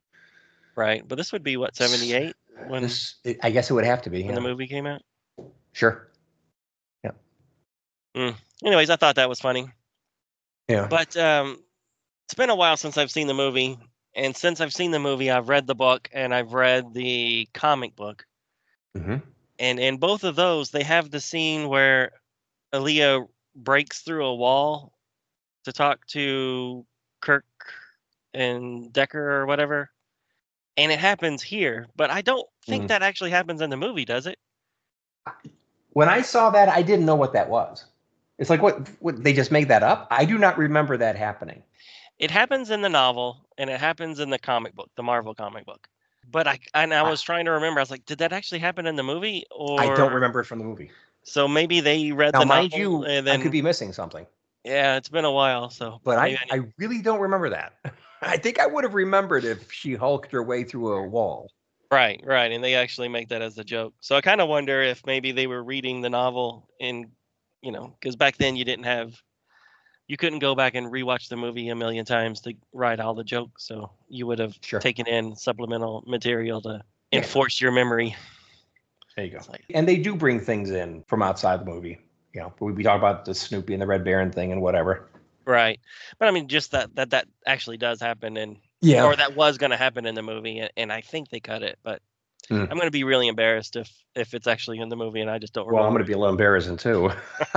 Right, but this would be what seventy-eight when this. I guess it would have to be when yeah. the movie came out. Sure. Yeah. Mm. Anyways, I thought that was funny. Yeah. But um, it's been a while since I've seen the movie, and since I've seen the movie, I've read the book and I've read the comic book. Mm-hmm. And in both of those, they have the scene where Aaliyah breaks through a wall to talk to Kirk and Decker or whatever. And it happens here, but I don't think mm. that actually happens in the movie, does it? When I saw that, I didn't know what that was. It's like, what, what they just made that up? I do not remember that happening. It happens in the novel, and it happens in the comic book, the Marvel comic book. But I and I was trying to remember. I was like, did that actually happen in the movie? Or I don't remember it from the movie. So maybe they read now, the mind novel. you, and then, I could be missing something. Yeah, it's been a while. So, but I, I, I really don't remember that. I think I would have remembered if she hulked her way through a wall. Right, right, and they actually make that as a joke. So I kind of wonder if maybe they were reading the novel in, you know, because back then you didn't have. You couldn't go back and rewatch the movie a million times to write all the jokes, so you would have sure. taken in supplemental material to yeah. enforce your memory. There you go. Like, and they do bring things in from outside the movie. You know, we, we talk about the Snoopy and the Red Baron thing and whatever. Right, but I mean, just that that that actually does happen, and yeah, or that was going to happen in the movie, and, and I think they cut it, but. Mm. I'm going to be really embarrassed if, if it's actually in the movie and I just don't remember. Well, I'm going to be a little embarrassing too.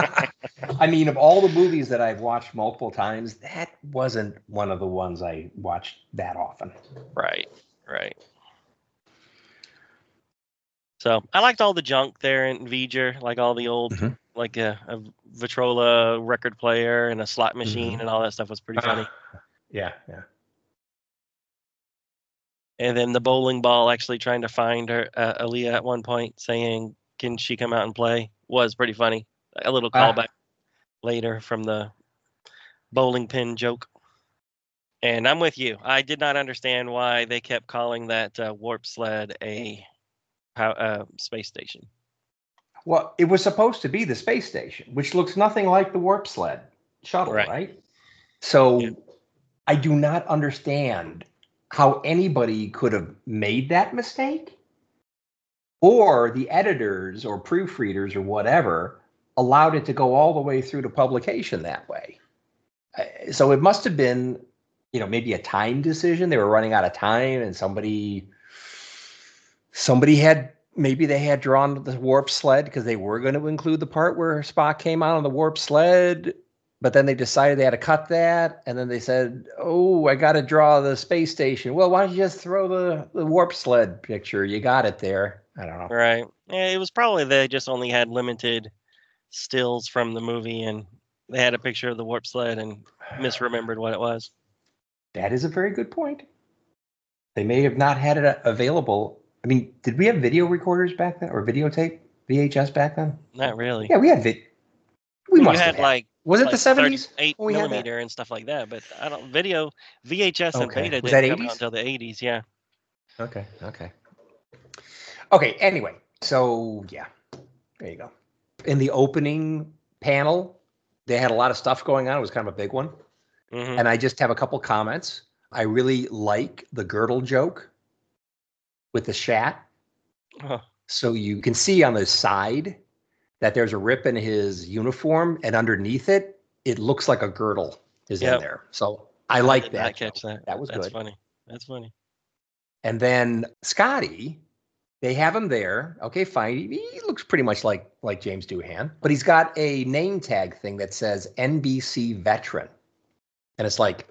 I mean, of all the movies that I've watched multiple times, that wasn't one of the ones I watched that often. Right, right. So I liked all the junk there in V'ger, like all the old, mm-hmm. like a, a Victrola record player and a slot machine mm-hmm. and all that stuff was pretty funny. Uh, yeah, yeah. And then the bowling ball actually trying to find her, uh, Aaliyah at one point saying, can she come out and play? Was pretty funny. A little callback uh, later from the bowling pin joke. And I'm with you. I did not understand why they kept calling that uh, warp sled a uh, space station. Well, it was supposed to be the space station, which looks nothing like the warp sled shuttle, right? right? So yeah. I do not understand how anybody could have made that mistake, or the editors or proofreaders or whatever allowed it to go all the way through to publication that way. So it must have been, you know, maybe a time decision. They were running out of time, and somebody, somebody had maybe they had drawn the warp sled because they were going to include the part where Spock came out on the warp sled. But then they decided they had to cut that, and then they said, oh, I got to draw the space station. Well, why don't you just throw the, the warp sled picture? You got it there. I don't know. Right. Yeah, it was probably they just only had limited stills from the movie, and they had a picture of the warp sled and misremembered what it was. That is a very good point. They may have not had it available. I mean, did we have video recorders back then or videotape? V H S back then? Not really. Yeah, we had vid. We I mean, must you have had had. like Was it like the seventies? eight millimeter and stuff like that, but I don't video V H S and Okay. beta Was didn't that come eighties? out until the eighties. Yeah. Okay. Okay. Okay. Anyway, so yeah, there you go. In the opening panel, they had a lot of stuff going on. It was kind of a big one. Mm-hmm. And I just have a couple comments. I really like the girdle joke with the shat. Oh. So you can see on the side that there's a rip in his uniform, and underneath it, it looks like a girdle is Yep. in there. So I like did that. not catch that. That was That's good. funny. That's funny. And then Scotty, they have him there. Okay, fine. He, he looks pretty much like like James Doohan, but he's got a name tag thing that says N B C veteran. And it's like,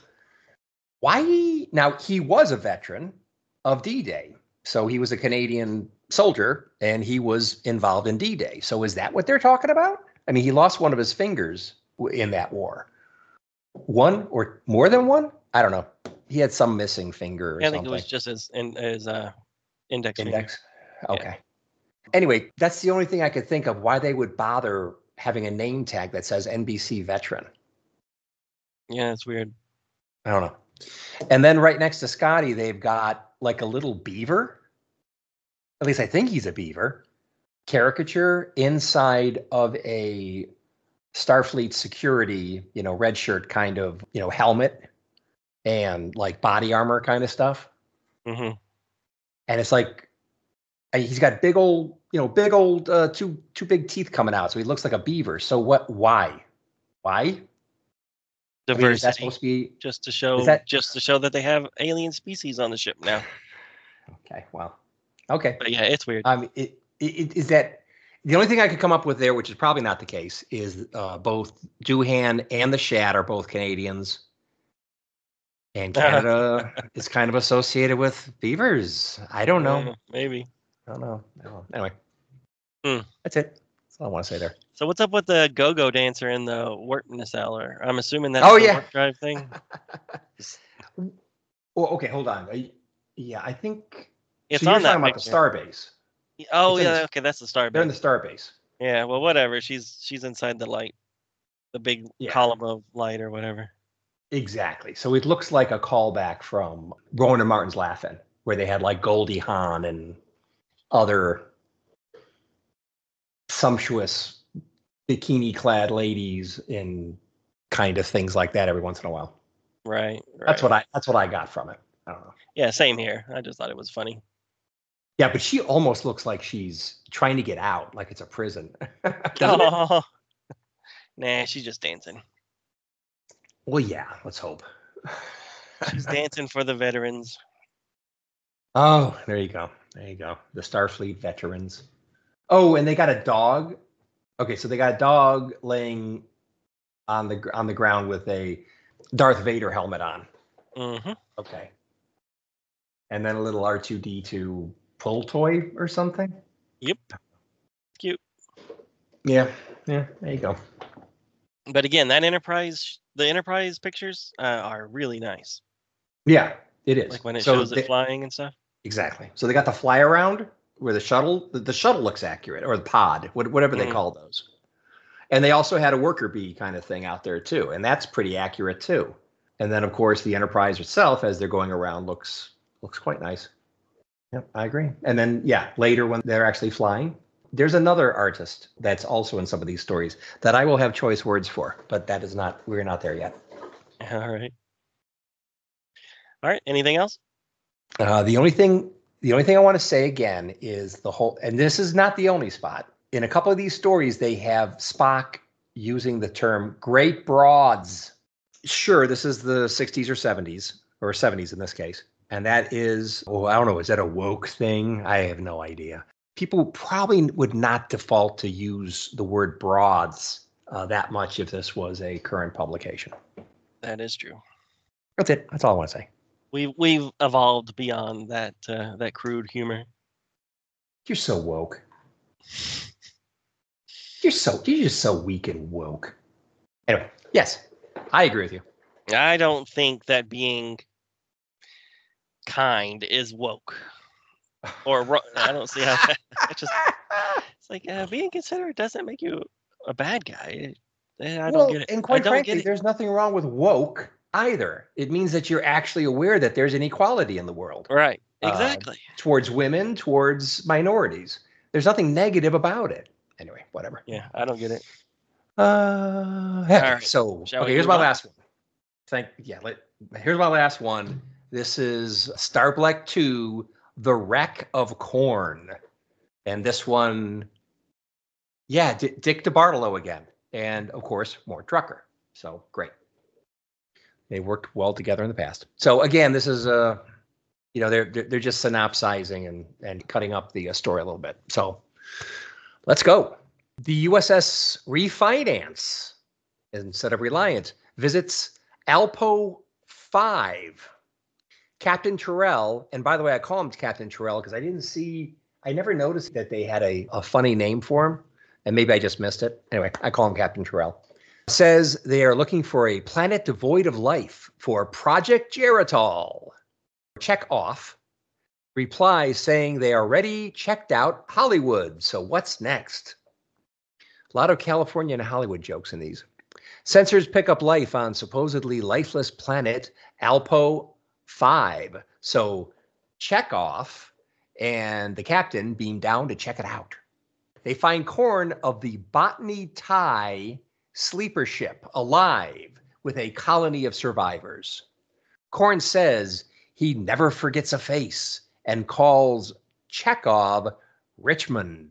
why? Now, he was a veteran of D-Day. So he was a Canadian soldier, and he was involved in D-Day. So is that what they're talking about? I mean, he lost one of his fingers in that war. One or more than one? I don't know. He had some missing finger or Yeah, I something. think it was just his, in, his uh, index, Index? finger. Okay. Yeah. Anyway, that's the only thing I could think of why they would bother having a name tag that says N B C veteran. Yeah, it's weird. I don't know. And then right next to Scotty, they've got like a little beaver. At least I think he's a beaver. Caricature inside of a Starfleet security, you know, red shirt kind of, you know, helmet and like body armor kind of stuff. Mm-hmm. And it's like, he's got big old, you know, big old, uh, two, two big teeth coming out. So he looks like a beaver. So what, why, why? Diversity. I mean, is that supposed to be just to show, that, just to show that they have alien species on the ship now. Okay. Well, okay. But yeah, it's weird. I mean, it, it, is that the only thing I could come up with there, which is probably not the case, is uh, both Doohan and the Shat are both Canadians. And Canada is kind of associated with beavers. I don't know. Yeah, maybe. I don't know. I don't know. Anyway, hmm. that's it. That's all I want to say there. So what's up with the go-go dancer in the warp nacelle? I'm assuming that's oh, the yeah. warp drive thing. Well, okay, hold on. I, yeah, I think it's so on you're that talking about the picture. star base. Oh It's in yeah, the- okay, that's the star They're in base. the star base. Yeah, well, whatever. She's she's inside the light, the big Yeah. column of light or whatever. Exactly. So it looks like a callback from Rowan and Martin's Laugh-In, where they had like Goldie Hawn and other sumptuous bikini-clad ladies in kind of things like that every once in a while. Right, right. That's what I. That's what I got from it. I don't know. Yeah, same here. I just thought it was funny. Yeah, but she almost looks like she's trying to get out, like it's a prison. Doesn't it? Oh. Nah, she's just dancing. Well, yeah. Let's hope. She's dancing for the veterans. Oh, there you go. There you go. The Starfleet veterans. Oh, and they got a dog. Okay, so they got a dog laying on the on the ground with a Darth Vader helmet on. Mm-hmm. Okay. And then a little R two D two pull toy or something. Yep. Cute. Yeah. Yeah. There you go. But again, that Enterprise, the Enterprise pictures uh, are really nice. Yeah, it is. Like when it So shows they- it flying and stuff. Exactly. So they got the fly around where the shuttle, the, the shuttle looks accurate, or the pod, what- whatever they Mhm. call those. And they also had a worker bee kind of thing out there too, and that's pretty accurate too. And then of course the Enterprise itself, as they're going around, looks looks quite nice. Yep, I agree. And then yeah, later when they're actually flying, there's another artist that's also in some of these stories that I will have choice words for, but that is not, we're not there yet. All right. All right. Anything else? Uh, the only thing, the only thing I want to say again is the whole, and this is not the only spot. In a couple of these stories, they have Spock using the term "great broads." Sure, this is the sixties or seventies, or seventies in this case, and that is, oh, I don't know, is that a woke thing? I have no idea. People probably would not default to use the word broads uh, that much if this was a current publication. That is true. That's it. That's all I want to say. We've we've evolved beyond that uh, that crude humor. You're so woke. You're so you're just so weak and woke. Anyway, yes, I agree with you. I don't think that being kind is woke. Or ro- I don't see how that, it just It's like uh, being considerate doesn't make you a bad guy. I well, don't get it. And quite I don't frankly, get it. there's nothing wrong with woke either. It means that you're actually aware that there's inequality in the world. Right. Exactly. Uh, towards women, towards minorities. There's nothing negative about it. Anyway, whatever. Yeah, I don't get it. Uh, heck, All right. So, Shall okay, we here's move my on? last one. Thank, yeah, let, here's my last one. This is Star Trek two, The Wreck of Korn. And this one, yeah, D- Dick DeBartolo again. And, of course, Mort Drucker. So, great. They worked well together in the past. So, again, this is, uh, you know, they're, they're, they're just synopsizing and, and cutting up the uh, story a little bit. So, let's go. The U S S Refinance, instead of Reliant, visits Alpo five. Captain Terrell, and by the way, I call him Captain Terrell because I didn't see, I never noticed that they had a, a funny name for him, and maybe I just missed it. Anyway, I call him Captain Terrell. Says they are looking for a planet devoid of life for Project Geritol. Check off. Replies saying they already checked out Hollywood. So what's next? A lot of California and Hollywood jokes in these. Sensors pick up life on supposedly lifeless planet Alpo five. So check off, and the captain beamed down to check it out. They find Korn of the Botany Tai sleeper ship alive with a colony of survivors. Korn says he never forgets a face and calls Chekhov Richmond.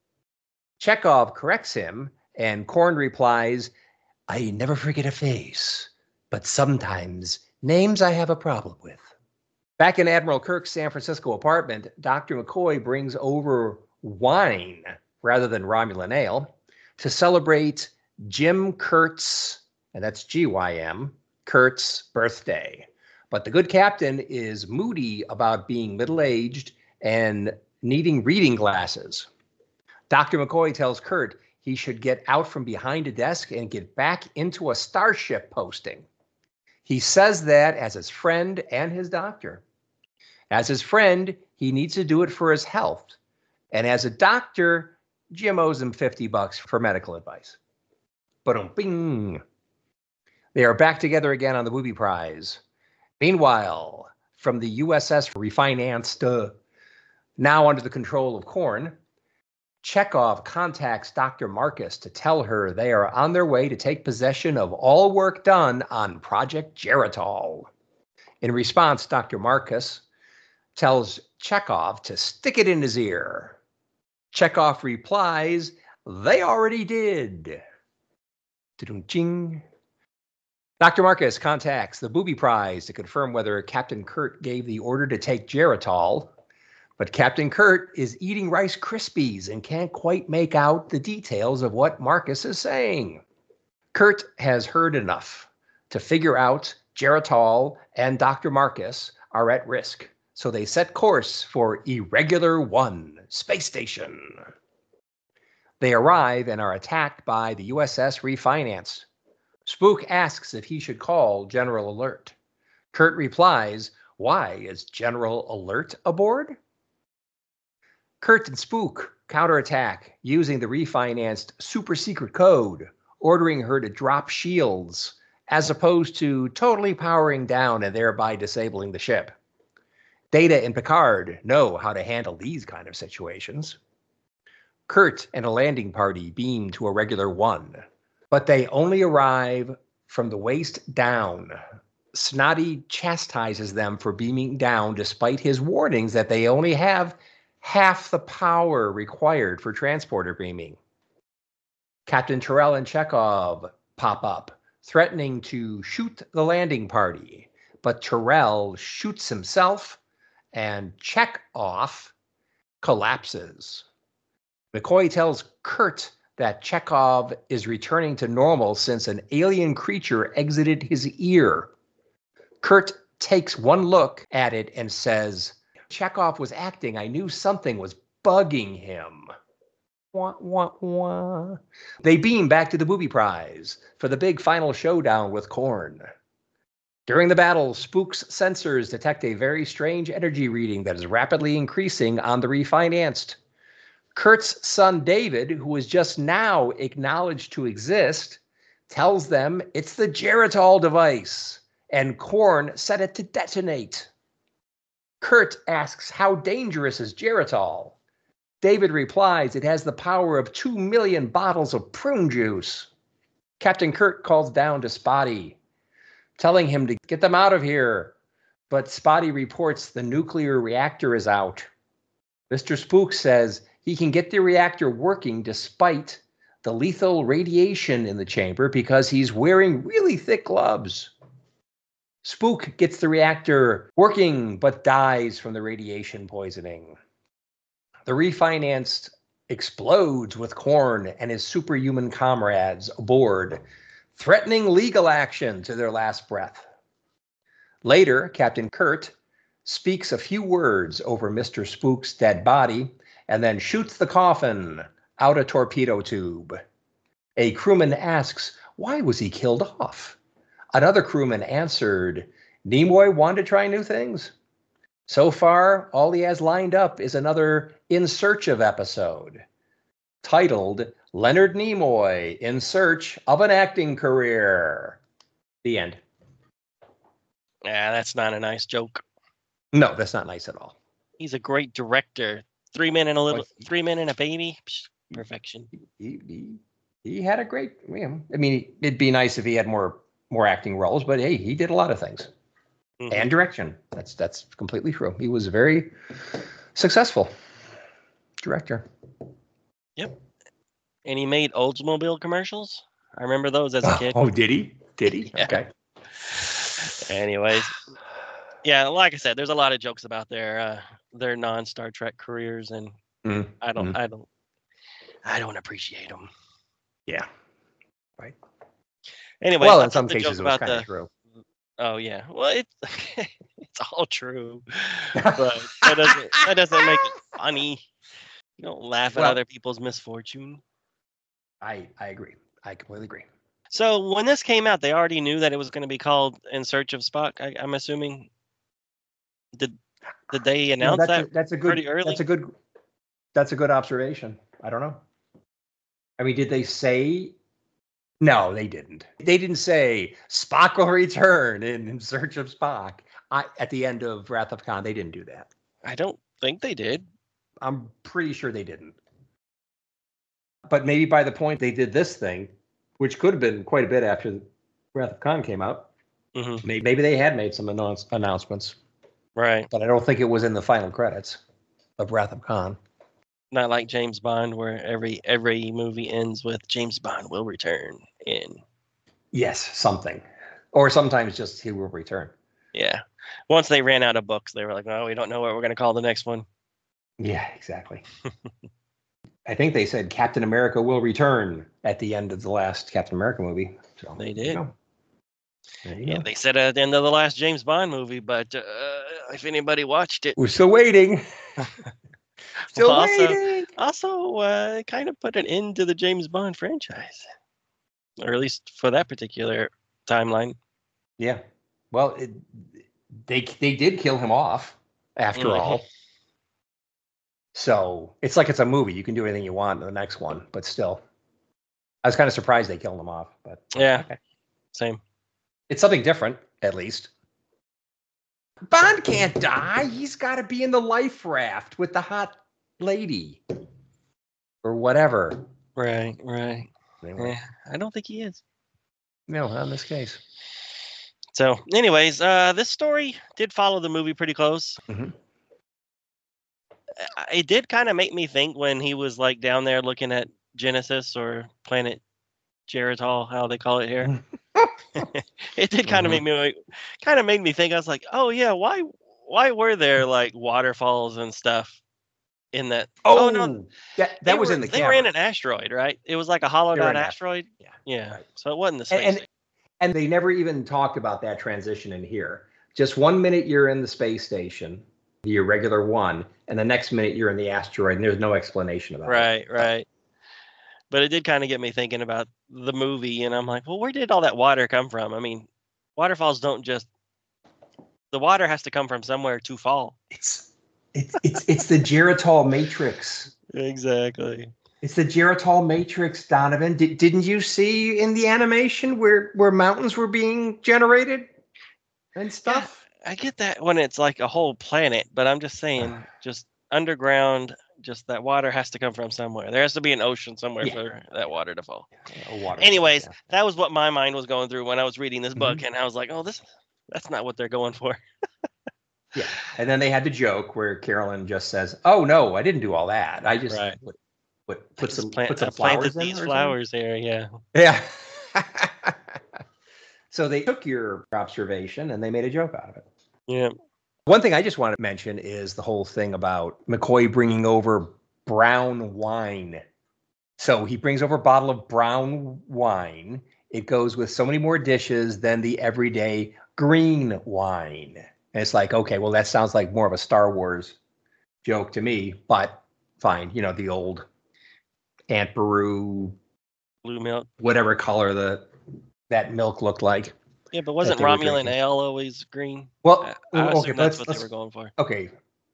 Chekhov corrects him, and Korn replies, I never forget a face, but sometimes names I have a problem with. Back in Admiral Kirk's San Francisco apartment, Doctor McCoy brings over wine rather than Romulan ale to celebrate Jim Kurt's, and that's G Y M, Kurt's birthday. But the good captain is moody about being middle-aged and needing reading glasses. Doctor McCoy tells Kurt he should get out from behind a desk and get back into a starship posting. He says that as his friend and his doctor. As his friend, he needs to do it for his health. And as a doctor, Jim owes him fifty bucks for medical advice. But bing. They are back together again on the Booby Prize. Meanwhile, from the U S S Refinanced, uh, now under the control of Korn, Chekhov contacts Doctor Marcus to tell her they are on their way to take possession of all work done on Project Geritol. In response, Doctor Marcus tells Chekhov to stick it in his ear. Chekhov replies, they already did. Doctor Marcus contacts the Booby Prize to confirm whether Captain Kurt gave the order to take Geritol. But Captain Kurt is eating Rice Krispies and can't quite make out the details of what Marcus is saying. Kurt has heard enough to figure out Geritol and Doctor Marcus are at risk, so they set course for Irregular One space station. They arrive and are attacked by the U S S Refinance. Spook asks if he should call General Alert. Kurt replies, why, is General Alert aboard? Kurt and Spook counterattack using the refinanced super secret code, ordering her to drop shields, as opposed to totally powering down and thereby disabling the ship. Data and Picard know how to handle these kind of situations. Kurt and a landing party beam to Irregular One, but they only arrive from the waist down. Snotty chastises them for beaming down despite his warnings that they only have half the power required for transporter beaming. Captain Terrell and Chekhov pop up, threatening to shoot the landing party, but Terrell shoots himself and Chekhov collapses. McCoy tells Kurt that Chekhov is returning to normal since an alien creature exited his ear. Kurt takes one look at it and says, Chekhov was acting. I knew something was bugging him. Wah, wah, wah. They beam back to the Booby Prize for the big final showdown with Korn. During the battle, Spook's sensors detect a very strange energy reading that is rapidly increasing on the Refinanced. Kurt's son David, who is just now acknowledged to exist, tells them it's the Geritol device, and Korn set it to detonate. Kurt asks how dangerous is Geritol. David replies it has the power of two million bottles of prune juice. Captain Kurt calls down to Spotty, telling him to get them out of here. But Spotty reports the nuclear reactor is out. Mister Spook says he can get the reactor working despite the lethal radiation in the chamber because he's wearing really thick gloves. Spook gets the reactor working but dies from the radiation poisoning. The refinanced explodes with Korn and his superhuman comrades aboard, threatening legal action to their last breath. Later, Captain Kurt speaks a few words over Mister Spook's dead body and then shoots the coffin out a torpedo tube. A crewman asks, why was he killed off? Another crewman answered, Nimoy wanted to try new things. So far, all he has lined up is another In Search of episode, titled Leonard Nimoy in Search of an Acting Career. The end. Yeah, that's not a nice joke. No, that's not nice at all. He's a great director. Three men and a little, three men and a baby. Psh, perfection. He, he, he had a great, you know, I mean, it'd be nice if he had more more acting roles, but hey, he did a lot of things. Mm-hmm. And direction. That's that's completely true. He was a very successful director. Yep. And he made Oldsmobile commercials. I remember those as a kid. Oh, did he? Did he? Yeah. Okay. Anyways. Yeah, like I said, there's a lot of jokes about their uh, their non-Star Trek careers, and mm. I don't, mm. I don't, I don't appreciate them. Yeah. Right. Anyway, well, in some cases it was kind of true. Oh yeah, well it's it's all true, but that doesn't that doesn't make it funny. You don't laugh at well, other people's misfortune. I I agree. I completely agree. So when this came out, they already knew that it was going to be called In Search of Spock. I, I'm assuming. Did did they announce no, that's that a, that's a good, pretty early? That's a good. That's a good observation. I don't know. I mean, did they say? No, they didn't. They didn't say Spock will return in, in Search of Spock. I, at the end of Wrath of Khan, they didn't do that. I don't think they did. I'm pretty sure they didn't. But maybe by the point they did this thing, which could have been quite a bit after Wrath of Khan came out, mm-hmm. maybe, maybe they had made some announce, announcements. Right. But I don't think it was in the final credits of Wrath of Khan. Not like James Bond, where every every movie ends with James Bond will return in. Yes, something. Or sometimes just he will return. Yeah. Once they ran out of books, they were like, oh, we don't know what we're going to call the next one. Yeah, exactly. I think they said Captain America will return at the end of the last Captain America movie. So, they did. You know. Yeah, go. They said at the end of the last James Bond movie, but uh, if anybody watched it. We're still waiting. Still well, waiting. Also, also uh, kind of put an end to the James Bond franchise, or at least for that particular timeline. Yeah. Well, it, they they did kill him off after mm-hmm. all. So it's like it's a movie. You can do anything you want in the next one, but still, I was kind of surprised they killed him off. But yeah, okay. Same. It's something different, at least. Bond can't die. He's got to be in the life raft with the hot lady or whatever. Right, right. Anyway. Yeah, I don't think he is. No, not in this case. So, anyways, uh, this story did follow the movie pretty close. Mm-hmm. It did kind of make me think when he was like down there looking at Genesis or Planet Geritol, how they call it here. It did kind of mm-hmm. make me kind of made me think. I was like, oh yeah, why why were there like waterfalls and stuff in that? Oh, oh no, that that was were, in the they camera. were in an asteroid, right? It was like a hollowed out asteroid. Yeah, yeah. Right. So it wasn't the space. And, and, and they never even talked about that transition in here. Just one minute you're in the space station, the irregular one, and the next minute you're in the asteroid, and there's no explanation about right, it. Right, right. But it did kind of get me thinking about the movie, and I'm like, well, where did all that water come from? I mean, waterfalls don't just, the water has to come from somewhere to fall. It's it's it's, it's the Geritol matrix Exactly. It's the Geritol Matrix, Donovan. Did, didn't you see in the animation where, where mountains were being generated and stuff? Yeah, I get that when it's like a whole planet, but I'm just saying, just underground, just that water has to come from somewhere. There has to be an ocean somewhere Yeah. for that water to fall. A water Anyways, source, yeah. that was what my mind was going through when I was reading this book, Mhm. and I was like, oh, this that's not what they're going for. Yeah. And then they had the joke where Carolyn just says, "Oh no, I didn't do all that. I just Right. what, what I put just some plant, put some I planted flowers in these or something?" flowers here, yeah. Yeah. So they took your observation and they made a joke out of it. Yeah. One thing I just want to mention is the whole thing about McCoy bringing over brown wine. So he brings over a bottle of brown wine. It goes with so many more dishes than the everyday green wine. And it's like, okay, well, that sounds like more of a Star Wars joke to me, but fine. You know, the old Aunt Beru, Blue milk. whatever color the that milk looked like. Yeah, but wasn't they were Romulan drinking. ale always green? Well, I, I okay, assume but that's let's, what let's, they were going for. Okay.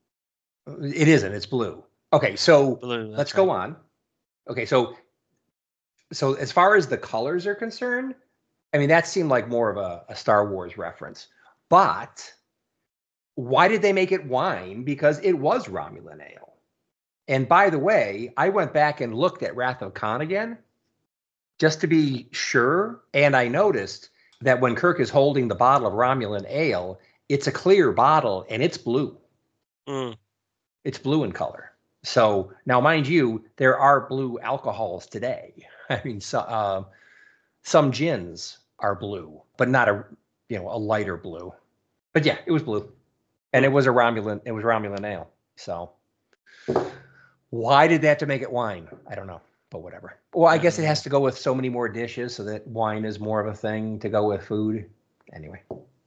It isn't. It's blue. Okay, so Blue. That's let's right. go on. Okay, so so as far as the colors are concerned, I mean, that seemed like more of a, a Star Wars reference. But why did they make it wine? Because it was Romulan ale. And by the way, I went back and looked at Wrath of Khan again, just to be sure. And I noticed that when Kirk is holding the bottle of Romulan ale, it's a clear bottle and it's blue. Mm. It's blue in color. So now, mind you, there are blue alcohols today. I mean, so, uh, some gins are blue, but not a you know a lighter blue. But yeah, it was blue, and it was a Romulan. It was Romulan ale. So why did they have to make it wine? I don't know, but whatever. Well, I guess it has to go with so many more dishes, so that wine is more of a thing to go with food. Anyway,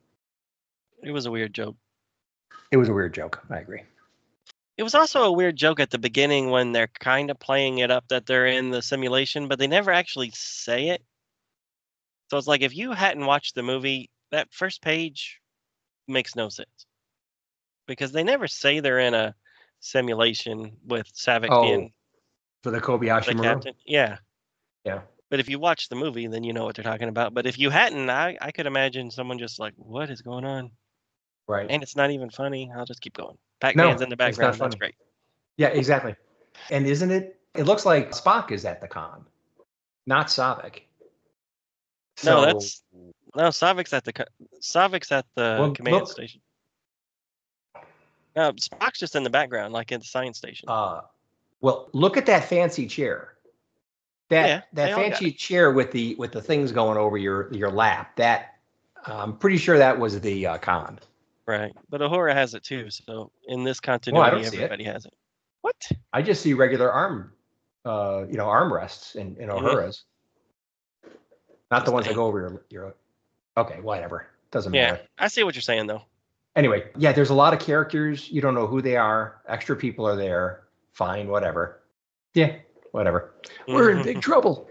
it was a weird joke. It was a weird joke. I agree. It was also a weird joke at the beginning when they're kind of playing it up that they're in the simulation, but they never actually say it. So it's like if you hadn't watched the movie, that first page makes no sense. Because they never say they're in a simulation with Saavik Oh, being for the Kobayashi the Maru? captain. Yeah. Yeah. But if you watch the movie, then you know what they're talking about. But if you hadn't, I, I could imagine someone just like, what is going on? Right. And it's not even funny. I'll just keep going. Pac-Man's No, in the it's not background. That's funny. great. Yeah, exactly. And isn't it? It looks like Spock is at the con, not Saavik. No, So, that's no Saavik's at the co- Saavik's at the Well, command look- station. No, Spock's just in the background, like at the science station. uh, well, look at that fancy chair. That Yeah, they that all got fancy chair with the with the things going over your your lap. That I'm pretty sure that was the uh, con. Right, but Uhura has it too. So in this Well, I continuity, don't see it. everybody has it. What? I just see regular arm, uh, you know, armrests in in Mhm. Uhura's. Not the Just ones that ain't. go over your your. Okay, whatever. Doesn't Yeah, matter. I see what you're saying though. Anyway, yeah, there's a lot of characters. You don't know who they are. Extra people are there. Fine, whatever. Yeah, whatever. We're in big trouble.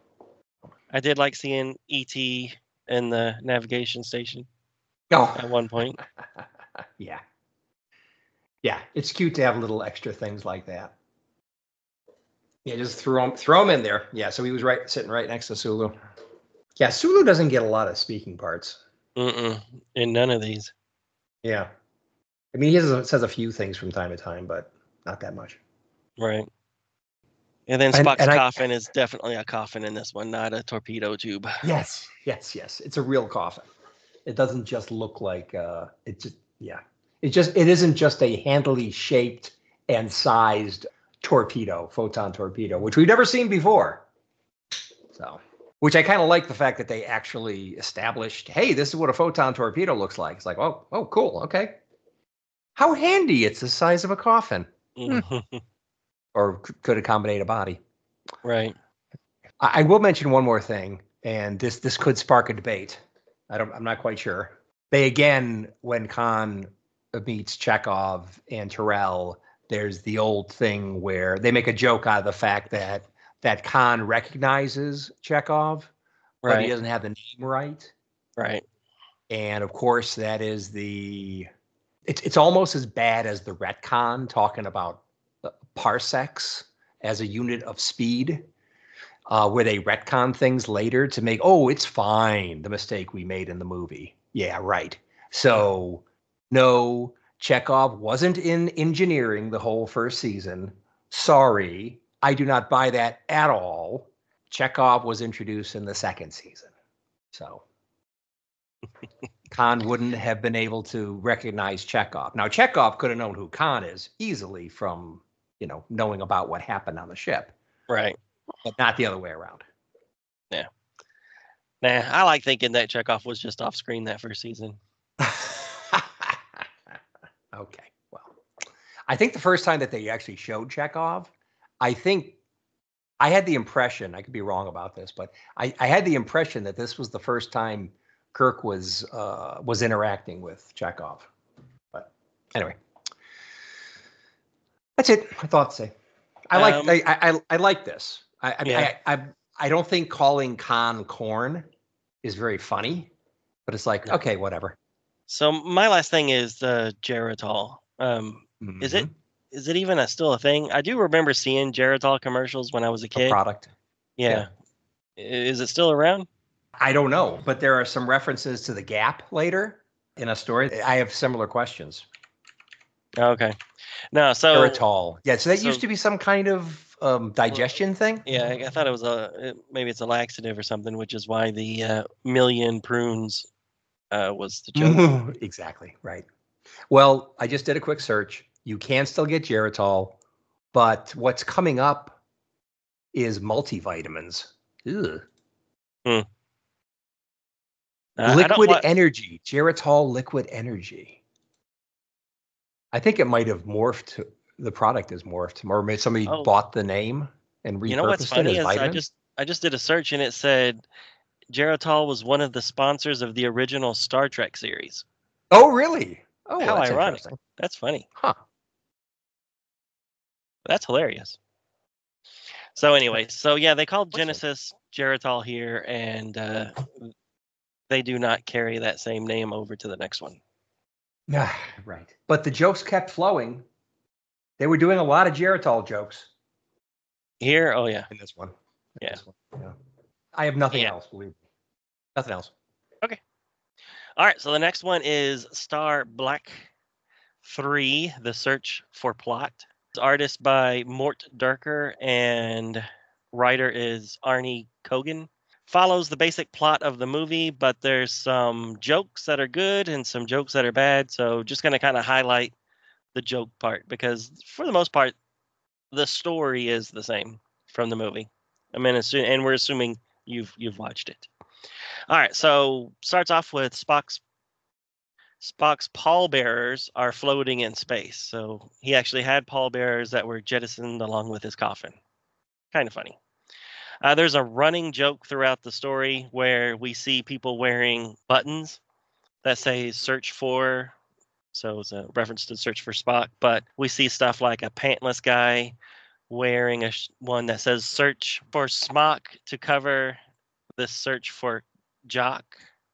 I did like seeing E T in the navigation station Oh, at one point. yeah. Yeah, it's cute to have little extra things like that. Yeah, just throw him, throw him in there. Yeah, so he was right sitting right next to Sulu. Yeah, Sulu doesn't get a lot of speaking parts. Mm-mm, in none of these. Yeah. I mean, he has, says a few things from time to time, but not that much. Right. And then And- Spock's and I- coffin is definitely a coffin in this one, not a torpedo tube. Yes, yes, yes. It's a real coffin. It doesn't just look like uh it just yeah. It just it isn't just a handily shaped and sized torpedo, photon torpedo, which we've never seen before. So, which I kind of like the fact that they actually established, hey, this is what a photon torpedo looks like. It's like, oh, oh, cool, okay. How handy! It's the size of a coffin, or c- could accommodate a body. Right. I, I will mention one more thing, and this this could spark a debate. I don't. I'm not quite sure. They again, when Khan meets Chekhov and Terrell, there's the old thing where they make a joke out of the fact that that Khan recognizes Chekhov, but he Right. doesn't have the name right. Right. And of course, that is the. It's it's almost as bad as the retcon talking about parsecs as a unit of speed, uh, where they retcon things later to make, oh, it's fine, the mistake we made in the movie. Yeah, right. So, no, Chekhov wasn't in engineering the whole first season. Sorry, I do not buy that at all. Chekhov was introduced in the second season. So Khan wouldn't have been able to recognize Chekhov. Now, Chekhov could have known who Khan is easily from, you know, knowing about what happened on the ship. Right. But not the other way around. Yeah. Nah, I like thinking that Chekhov was just off screen that first season. Okay, well, I think the first time that they actually showed Chekhov, I think I had the impression, I could be wrong about this, but I, I had the impression that this was the first time Kirk was uh, was interacting with Chekhov. But anyway, that's it. I thought to say, I like um, I, I I like this. I I, yeah. I I I don't think calling Khan Korn is very funny, but it's like, okay, whatever. So my last thing is the Geritol. Um, mm-hmm. Is it is it even a, still a thing? I do remember seeing Geritol commercials when I was a kid. A product. Yeah. yeah. Is it still around? I don't know, but there are some references to the Gap later in a story. I have similar questions. Okay. No, so Geritol. Yeah, so that so, used to be some kind of um, digestion well, thing. Yeah, I thought it was a maybe it's a laxative or something, which is why the uh, million prunes uh, was the joke. Exactly right. Well, I just did a quick search. You can still get Geritol, but what's coming up is multivitamins. Ugh. Hmm. Uh, liquid wa- energy, Geritol liquid energy. I think it might have morphed. To, the product is morphed, or maybe somebody oh. bought the name and repurposed it. You know what's funny is I just I just did a search and it said Geritol was one of the sponsors of the original Star Trek series. Oh, really? Oh, how that's ironic! That's funny. Huh? That's hilarious. So anyway, so yeah, they called Genesis Geritol here, and uh, they do not carry that same name over to the next one. Yeah, right. But the jokes kept flowing. They were doing a lot of Geritol jokes. Here? Oh, yeah. In this one. In yeah. This one. yeah. I have nothing yeah. else, believe me. Nothing else. Okay. All right, so the next one is Star Black three, The Search for Plot. It's artist by Mort Durker and writer is Arnie Kogan. Follows the basic plot of the movie, but there's some jokes that are good and some jokes that are bad. So just going to kind of highlight the joke part because for the most part, the story is the same from the movie. I mean, assume, and we're assuming you've you've watched it. All right, so starts off with Spock's Spock's pallbearers are floating in space. So he actually had pallbearers that were jettisoned along with his coffin. Kind of funny. Uh, there's a running joke throughout the story where we see people wearing buttons that say search for. So it's a reference to search for Spock. But we see stuff like a pantless guy wearing a sh- one that says search for Smock to cover the search for Jock.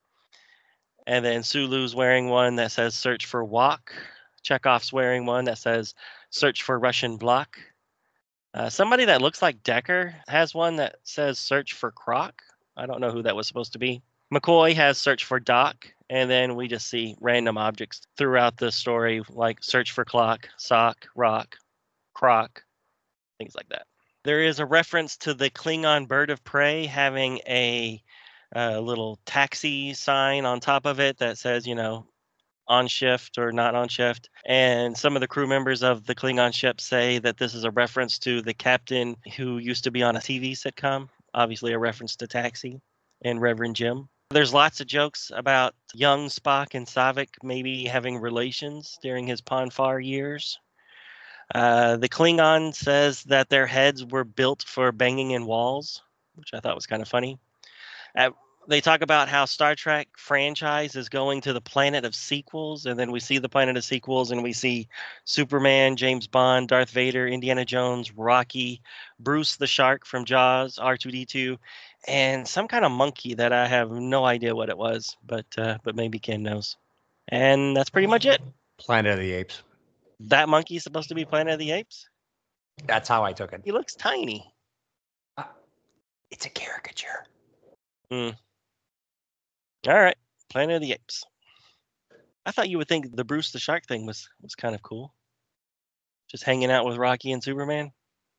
And then Sulu's wearing one that says search for Wok. Chekhov's wearing one that says search for Russian block. Uh, somebody that looks like Decker has one that says search for Croc. I don't know who that was supposed to be. McCoy has search for Doc. And then we just see random objects throughout the story like search for clock, sock, rock, croc, things like that. There is a reference to the Klingon bird of prey having a a little taxi sign on top of it that says, you know, on shift or not on shift. And some of the crew members of the Klingon ship say that this is a reference to the captain who used to be on a T V sitcom, obviously a reference to Taxi and Reverend Jim. There's lots of jokes about young Spock and Saavik maybe having relations during his Ponfar years. Uh, the Klingon says that their heads were built for banging in walls, which I thought was kind of funny. Uh, they talk about how Star Trek franchise is going to the planet of sequels, and then we see the planet of sequels, and we see Superman, James Bond, Darth Vader, Indiana Jones, Rocky, Bruce the Shark from Jaws, R two D two, and some kind of monkey that I have no idea what it was, but uh, but maybe Ken knows. And that's pretty much it. Planet of the Apes. That monkey is supposed to be Planet of the Apes? That's how I took it. He looks tiny. Uh, it's a caricature. Hmm. All right, Planet of the Apes. I thought you would think the Bruce the Shark thing was was kind of cool. Just hanging out with Rocky and Superman.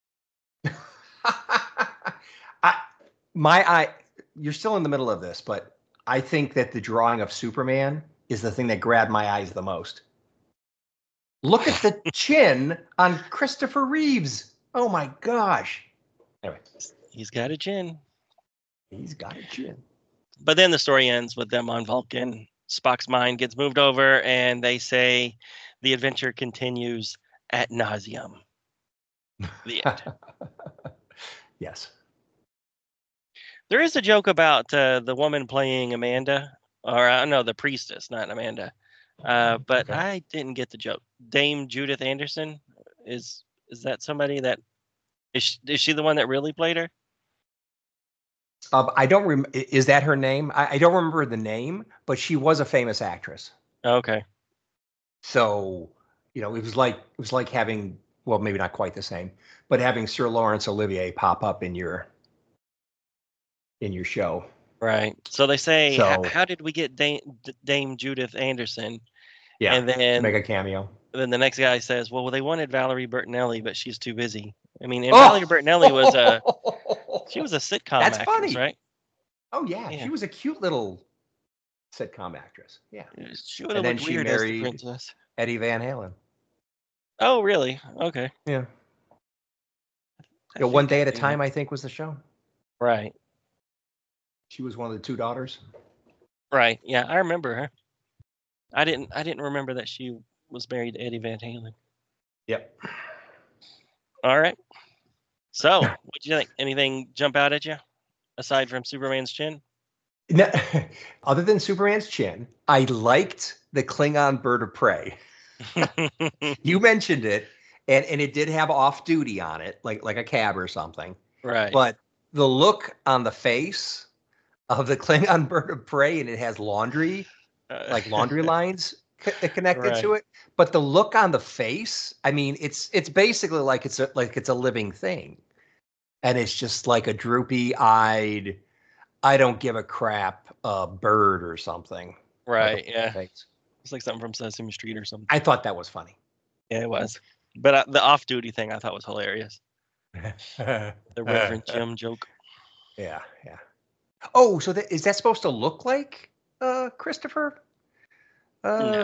I, my eye. You're still in the middle of this, but I think that the drawing of Superman is the thing that grabbed my eyes the most. Look at the chin on Christopher Reeves. Oh my gosh. Anyway, he's got a chin. He's got a chin. But then the story ends with them on Vulcan. Spock's mind gets moved over, and they say the adventure continues ad nauseum. The end. Yes. There is a joke about uh, the woman playing Amanda, or uh, no, the priestess, not Amanda. Uh, but Okay. I didn't get the joke. Dame Judith Anderson is is that somebody that is she, is she the one that really played her? Um, I don't rem- Is that her name? I, I don't remember the name, but she was a famous actress. Okay. So, you know, it was like it was like having, well, maybe not quite the same, but having Sir Laurence Olivier pop up in your in your show. Right. So they say, So- how did we get Dame, Dame Judith Anderson? Yeah, And to then make a cameo. then the next guy says, well, they wanted Valerie Bertinelli, but she's too busy. I mean, and Oh! Valerie Bertinelli was a she was a sitcom That's actress, funny. right? Oh yeah, Yeah. she was a cute little sitcom actress. Yeah, She would And have then looked she weird as the married- princess. Eddie Van Halen. Oh, really? Okay. Yeah, I you know, One think Day I at a knew Time, that. I think, was the show. Right. She was one of the two daughters. Right. Yeah, I remember her. I didn't. I didn't remember that she was married to Eddie Van Halen. Yep. All right. So, what do you think? Anything jump out at you aside from Superman's chin? No, other than Superman's chin, I liked the Klingon bird of prey. You mentioned it, and, and it did have off duty on it, like like a cab or something. Right. But the look on the face of the Klingon bird of prey, and it has laundry, Uh, like laundry lines co- connected to Right. it. But the look on the face, I mean, it's it's basically like it's a like it's a living thing, and it's just like a droopy-eyed, I don't give a crap uh, bird or something. right. Like a Yeah. face. It's like something from Sesame Street or something. I thought that was funny. Yeah, it was. But uh, the off-duty thing I thought was hilarious. The Reverend Jim joke. Yeah, yeah. Oh, so that, is that supposed to look like uh, Christopher? Uh, Nah,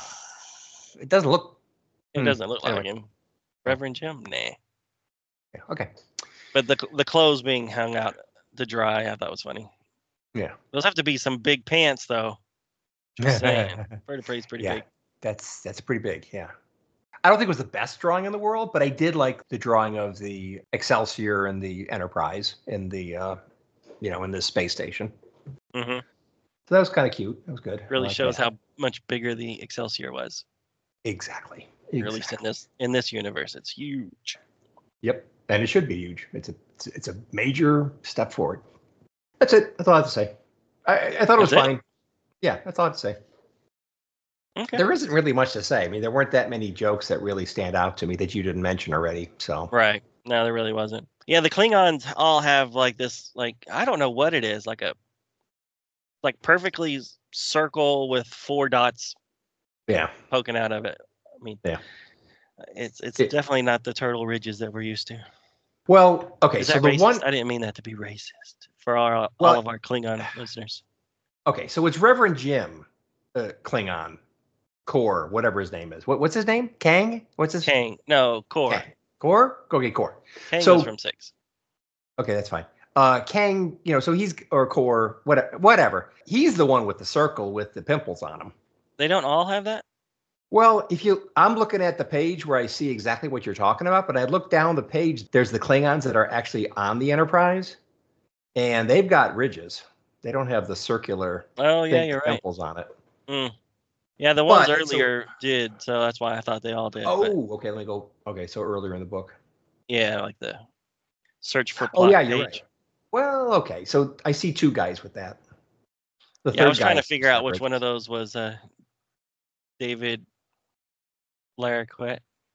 It doesn't look. it Hmm, doesn't look like anyway. him. Reverend Jim, nah. Yeah, okay. But the the clothes being hung out to dry, I thought was funny. Yeah. Those have to be some big pants, though. Just saying. Bird of Prey's pretty Yeah. big. That's that's pretty big. Yeah. I don't think it was the best drawing in the world, but I did like the drawing of the Excelsior and the Enterprise in the, uh, you know, in the space station. hmm So that was kind of cute. That was good. I Really liked shows that. how much bigger the Excelsior was. Exactly. At least in Exactly. this in this universe, it's huge. Yep. And it should be huge. It's a it's, it's a major step forward. That's it. That's all I have to say. I, I thought it was That's it? fine. Yeah, that's all I have to say. Okay. There isn't really much to say. I mean, there weren't that many jokes that really stand out to me that you didn't mention already. So Right. No, there really wasn't. Yeah, the Klingons all have like this, like I don't know what it is, like a like perfectly s- circle with four dots yeah, poking out of it. I mean, Yeah. it's it's It- definitely not the turtle ridges that we're used to. well, okay. Is So that the racist? one, I didn't mean that to be racist for our all Well- of our Klingon listeners. okay. So it's Reverend Jim, uh, Klingon, Core, whatever his name is. What, what's his name? Kang? What's his Kang, no, Core. Kang. Core? Okay, Core. Kang So- was from six. Okay, that's fine. Uh, Kang, you know, so he's or Core, whatever, whatever. He's the one with the circle with the pimples on him. They don't all have that. Well, if you, I'm looking at the page where I see exactly what you're talking about, but I look down the page, there's the Klingons that are actually on the Enterprise, and they've got ridges. They don't have the circular Oh yeah, big you're right. pimples on it. Yeah, the ones But it's a- earlier did, so that's why I thought they all did. but Oh, okay, let me go. Okay, so earlier in the book. yeah, like the search for Oh, plot yeah, you're page. right. Well, okay, so I see two guys with that. The Yeah, I was trying guy to figure out which separate. one of those was uh, David Larroquette.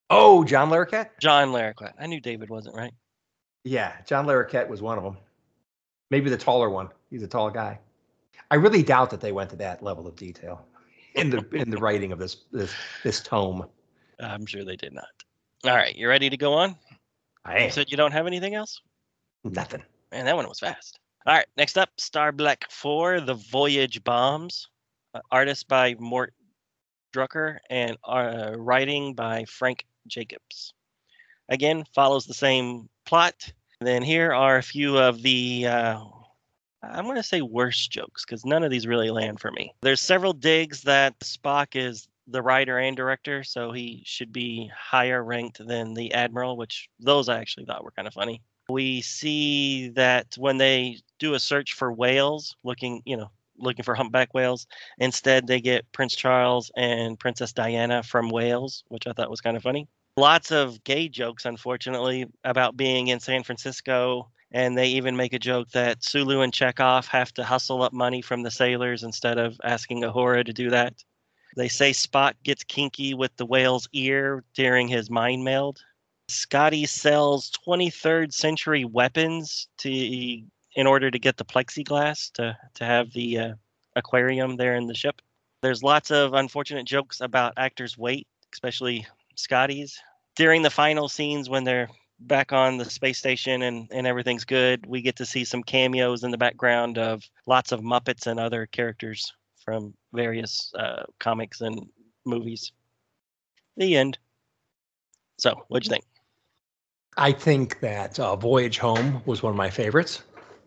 Oh, John Larroquette? John Larroquette. I knew David wasn't right. Yeah, John Larroquette was one of them. Maybe the taller one. He's a tall guy. I really doubt that they went to that level of detail in the in the writing of this this this tome. I'm sure they did not. All right, you ready to go on? I am. You said you don't have anything else? Nothing. Man, that one was fast. All right, next up, Star Black four, The Voyage Bombs. Uh, artist by Mort Drucker and uh, writing by Frank Jacobs. Again, follows the same plot. Then here are a few of the, uh, I'm going to say worst jokes, because none of these really land for me. There's several digs that Spock is the writer and director, so he should be higher ranked than the Admiral, which those I actually thought were kind of funny. We see that when they do a search for whales, looking, you know, looking for humpback whales, instead they get Prince Charles and Princess Diana from Wales, which I thought was kind of funny. Lots of gay jokes, unfortunately, about being in San Francisco, and they even make a joke that Sulu and Chekhov have to hustle up money from the sailors instead of asking Uhura to do that. They say Spock gets kinky with the whale's ear during his mind meld. Scotty sells twenty-third century weapons to in order to get the plexiglass to, to have the uh, aquarium there in the ship. There's lots of unfortunate jokes about actors' weight, especially Scotty's. During the final scenes when they're back on the space station and, and everything's good, we get to see some cameos in the background of lots of Muppets and other characters from various uh, comics and movies. The end. So, what'd you think? I think that uh, Voyage Home was one of my favorites.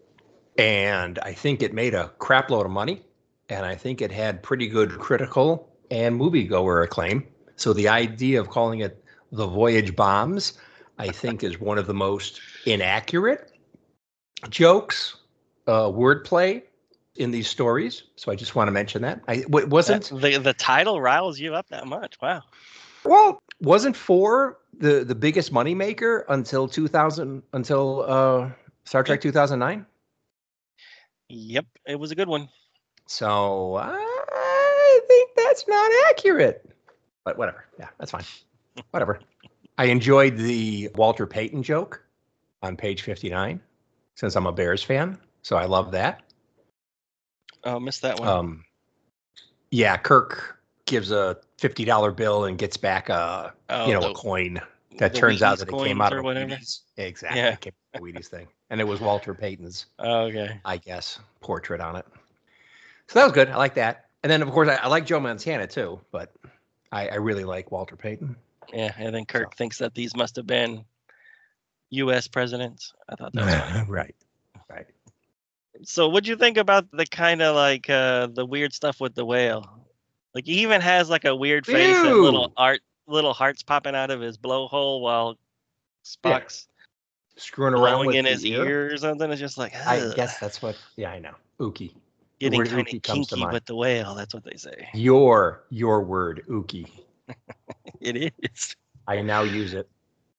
And I think it made a crap load of money. And I think it had pretty good critical and moviegoer acclaim. So the idea of calling it The Voyage Bombs, I think, is one of the most inaccurate jokes, uh, wordplay in these stories. So I just want to mention that. I w- wasn't that, the the title riles you up that much. Wow. Well, wasn't four the the biggest moneymaker until two thousand until uh, Star Trek two thousand nine? Yep, it was a good one. So I think that's not accurate. But whatever. Yeah, that's fine. Whatever. I enjoyed the Walter Payton joke on page fifty-nine, since I'm a Bears fan. So I love that. Oh, missed that one. Um, yeah, Kirk gives a fifty dollar bill and gets back a oh, you know the, a coin that turns Wheaties out that it came out of whatever. Wheaties. Exactly. Yeah. It came out of Wheaties thing. And it was Walter Payton's, oh, okay. I guess, portrait on it. So that was good. I like that. And then, of course, I, I like Joe Montana, too. But I, I really like Walter Payton. Yeah, and then Kirk So. thinks that these must have been U S presidents. I thought that was funny. Right. Right. So what'd you think about the kind of like uh, the weird stuff with the whale? Like he even has like a weird face and Ew. little art, little hearts popping out of his blowhole while Spock's Screwing around blowing with in the his ear. ear or something. It's just like I ugh. guess that's what, yeah, I know. Ookie. Getting word kind ookie of comes to kinky mind. with the whale. That's what they say. Your, your word, ookie. It is. I now use it.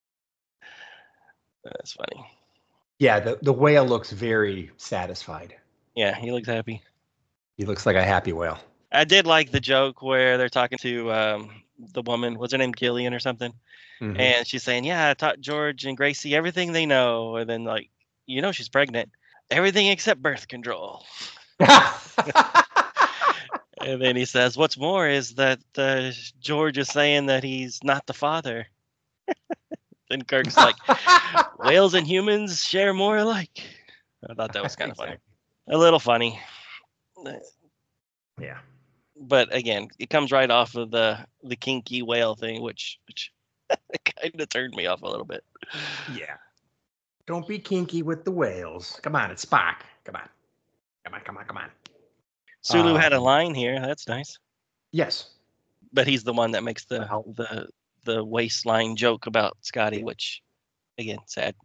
That's funny. Yeah, the, the whale looks very satisfied. Yeah, he looks happy. He looks like a happy whale. I did like the joke where they're talking to um, the woman. What's her name? Gillian or something? Mhm. And she's saying, yeah, I taught George and Gracie everything they know. And then, like, you know, she's pregnant. Everything except birth control. And then he says, what's more is that uh, George is saying that he's not the father. Then Kirk's like, whales and humans share more alike. I thought that was kind of Exactly. funny. A little funny. Yeah. But again, it comes right off of the, the kinky whale thing, which, which kind of turned me off a little bit. Yeah. Don't be kinky with the whales. Come on, it's Spock. Come on. Come on, come on, come on. Sulu Um, had a line here. That's nice. Yes. But he's the one that makes the Well. the the waistline joke about Scotty, which, again, sad.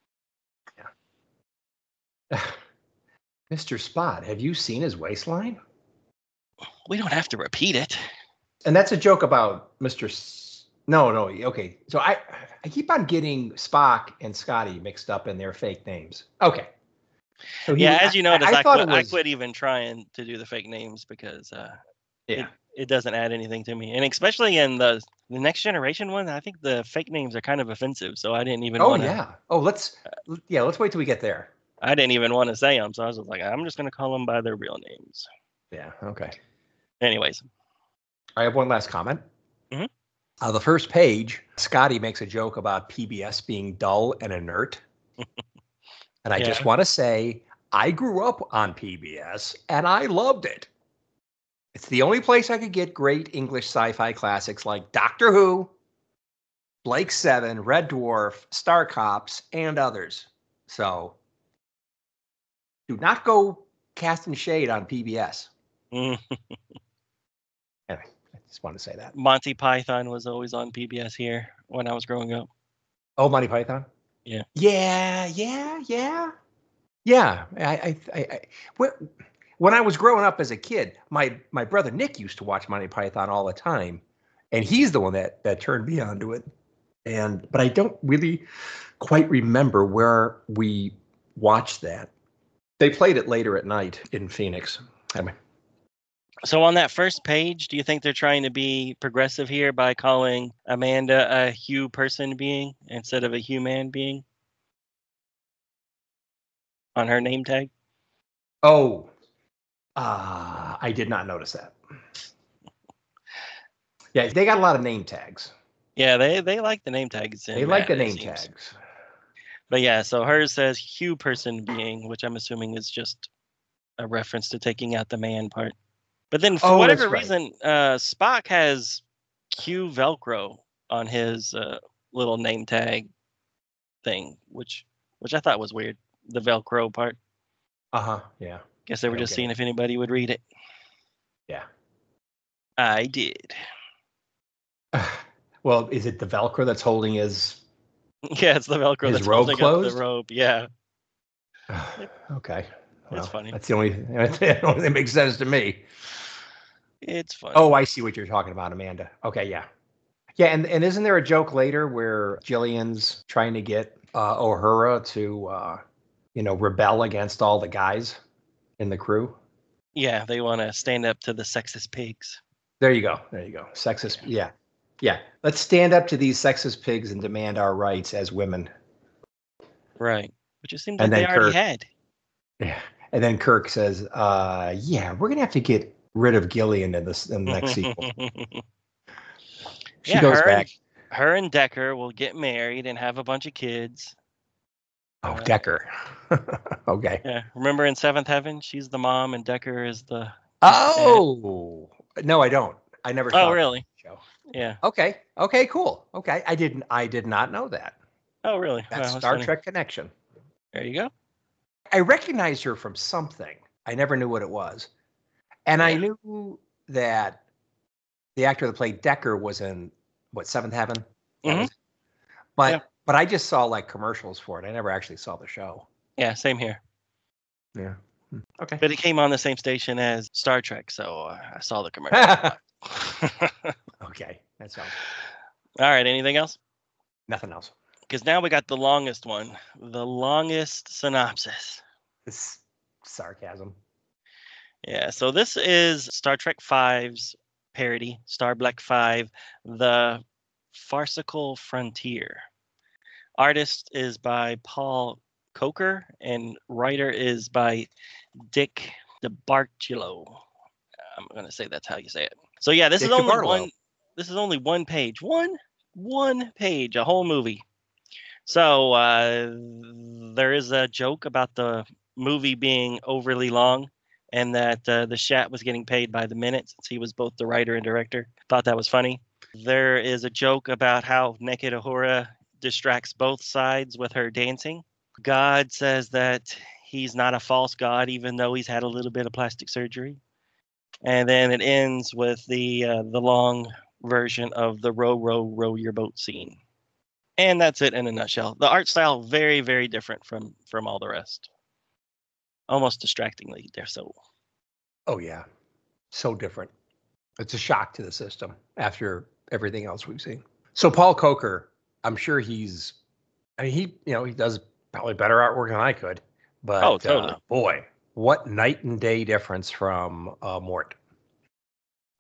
Mister Spot, have you seen his waistline? We don't have to repeat it. And that's a joke about Mister S- No, no. Okay. So I I keep on getting Spock and Scotty mixed up in their fake names. Okay. So he- Yeah, as you I- notice, I, I, thought quit, it was, I quit even trying to do the fake names because uh, Yeah. It, it doesn't add anything to me, and especially in the the Next Generation one, I think the fake names are kind of offensive. So I didn't even. Oh wanna, yeah. Oh, let's yeah. Let's wait till we get there. I didn't even want to say them, so I was just like, I'm just gonna call them by their real names. Yeah. Okay. Anyways, I have one last comment. Mm-hmm. Uh, the first page, Scotty makes a joke about P B S being dull and inert. And I Yeah. just want to say, I grew up on P B S and I loved it. It's the only place I could get great English sci-fi classics like Doctor Who, Blake Seven, Red Dwarf, Star Cops, and others. So do not go casting shade on P B S. Mm. Anyway, I just want to say that. Monty Python was always on P B S here when I was growing up. Oh, Monty Python? Yeah. Yeah, yeah, yeah. Yeah. I, I, I, I when, when I was growing up as a kid, my, my brother Nick used to watch Monty Python all the time. And he's the one that, that turned me onto it. And, but I don't really quite remember where we watched that. They played it later at night in Phoenix. I mean, So on that first page, do you think they're trying to be progressive here by calling Amanda a Hugh person being instead of a human being on her name tag? oh, uh, I did not notice that. Yeah, they got a lot of name tags. Yeah, they, they like the name tags. They like the name tags. But yeah, so hers says Hugh person being, which I'm assuming is just a reference to taking out the man part. But then for Oh, whatever that's right. reason, uh, Spock has Q Velcro on his uh, little name tag thing, which which I thought was weird. The Velcro part. Uh-huh, yeah. Guess they I were don't just get seeing it. if anybody would read it. Yeah. I did. Well, is it the Velcro that's holding his... Yeah, it's the Velcro His that's robe holding closed? up the robe. Yeah, Okay. Well, it's funny. That's the only, the only thing that makes sense to me. It's funny. Oh, I see what you're talking about, Amanda. Okay, yeah. Yeah, and, and isn't there a joke later where Jillian's trying to get uh, Uhura to, uh, you know, rebel against all the guys in the crew? Yeah, they want to stand up to the sexist pigs. There you go. There you go. Sexist. Yeah. Yeah. Let's stand up to these sexist pigs and demand our rights as women. Right. Which it seems And like they then already Kirk- had. Yeah. And then Kirk says, uh, yeah, we're going to have to get rid of Gillian in, this, in the next sequel. She Yeah, goes her back. And, her and Decker will get married and have a bunch of kids. Oh, Uh, Decker. Okay. Yeah. Remember in Seventh Heaven, she's the mom and Decker is the. Oh, no, I don't. I never saw Oh, that really? show. Yeah. Okay. Okay, cool. Okay. I didn't I did not know that. Oh, really? That's Wow, that's Star funny. Trek connection. There you go. I recognized her from something. I never knew what it was. And I Yeah. knew that the actor that played Decker was in what, Seventh Heaven? That Mhm. was- But Yeah. but I just saw like commercials for it. I never actually saw the show. Yeah, same here. Yeah. Hmm. Okay. But it came on the same station as Star Trek, so uh, I saw the commercial. Okay. That sounds All right, anything else? nothing else. Because now we got the longest one, the longest synopsis. This sarcasm. Yeah, so this is Star Trek V's parody, Star Trek Five, The Farcical Frontier. Artist is by Paul Coker, and writer is by Dick DeBartolo. I'm gonna say that's how you say it. So yeah, this Dick is only DeBartolo. one. This is only one page. One, one page, a whole movie. So uh, there is a joke about the movie being overly long, and that uh, the Shat was getting paid by the minute since he was both the writer and director. Thought that was funny. There is a joke about how naked Uhura distracts both sides with her dancing. God says that he's not a false god, even though he's had a little bit of plastic surgery. And then it ends with the uh, the long version of the row, row, row your boat scene. And that's it in a nutshell. The art style very, very different from from all the rest. Almost distractingly, they're so. Oh yeah. So different. It's a shock to the system after everything else we've seen. So Paul Coker, I'm sure he's I mean he, you know, he does probably better artwork than I could. But Oh, totally. uh, boy, what night and day difference from uh, Mort.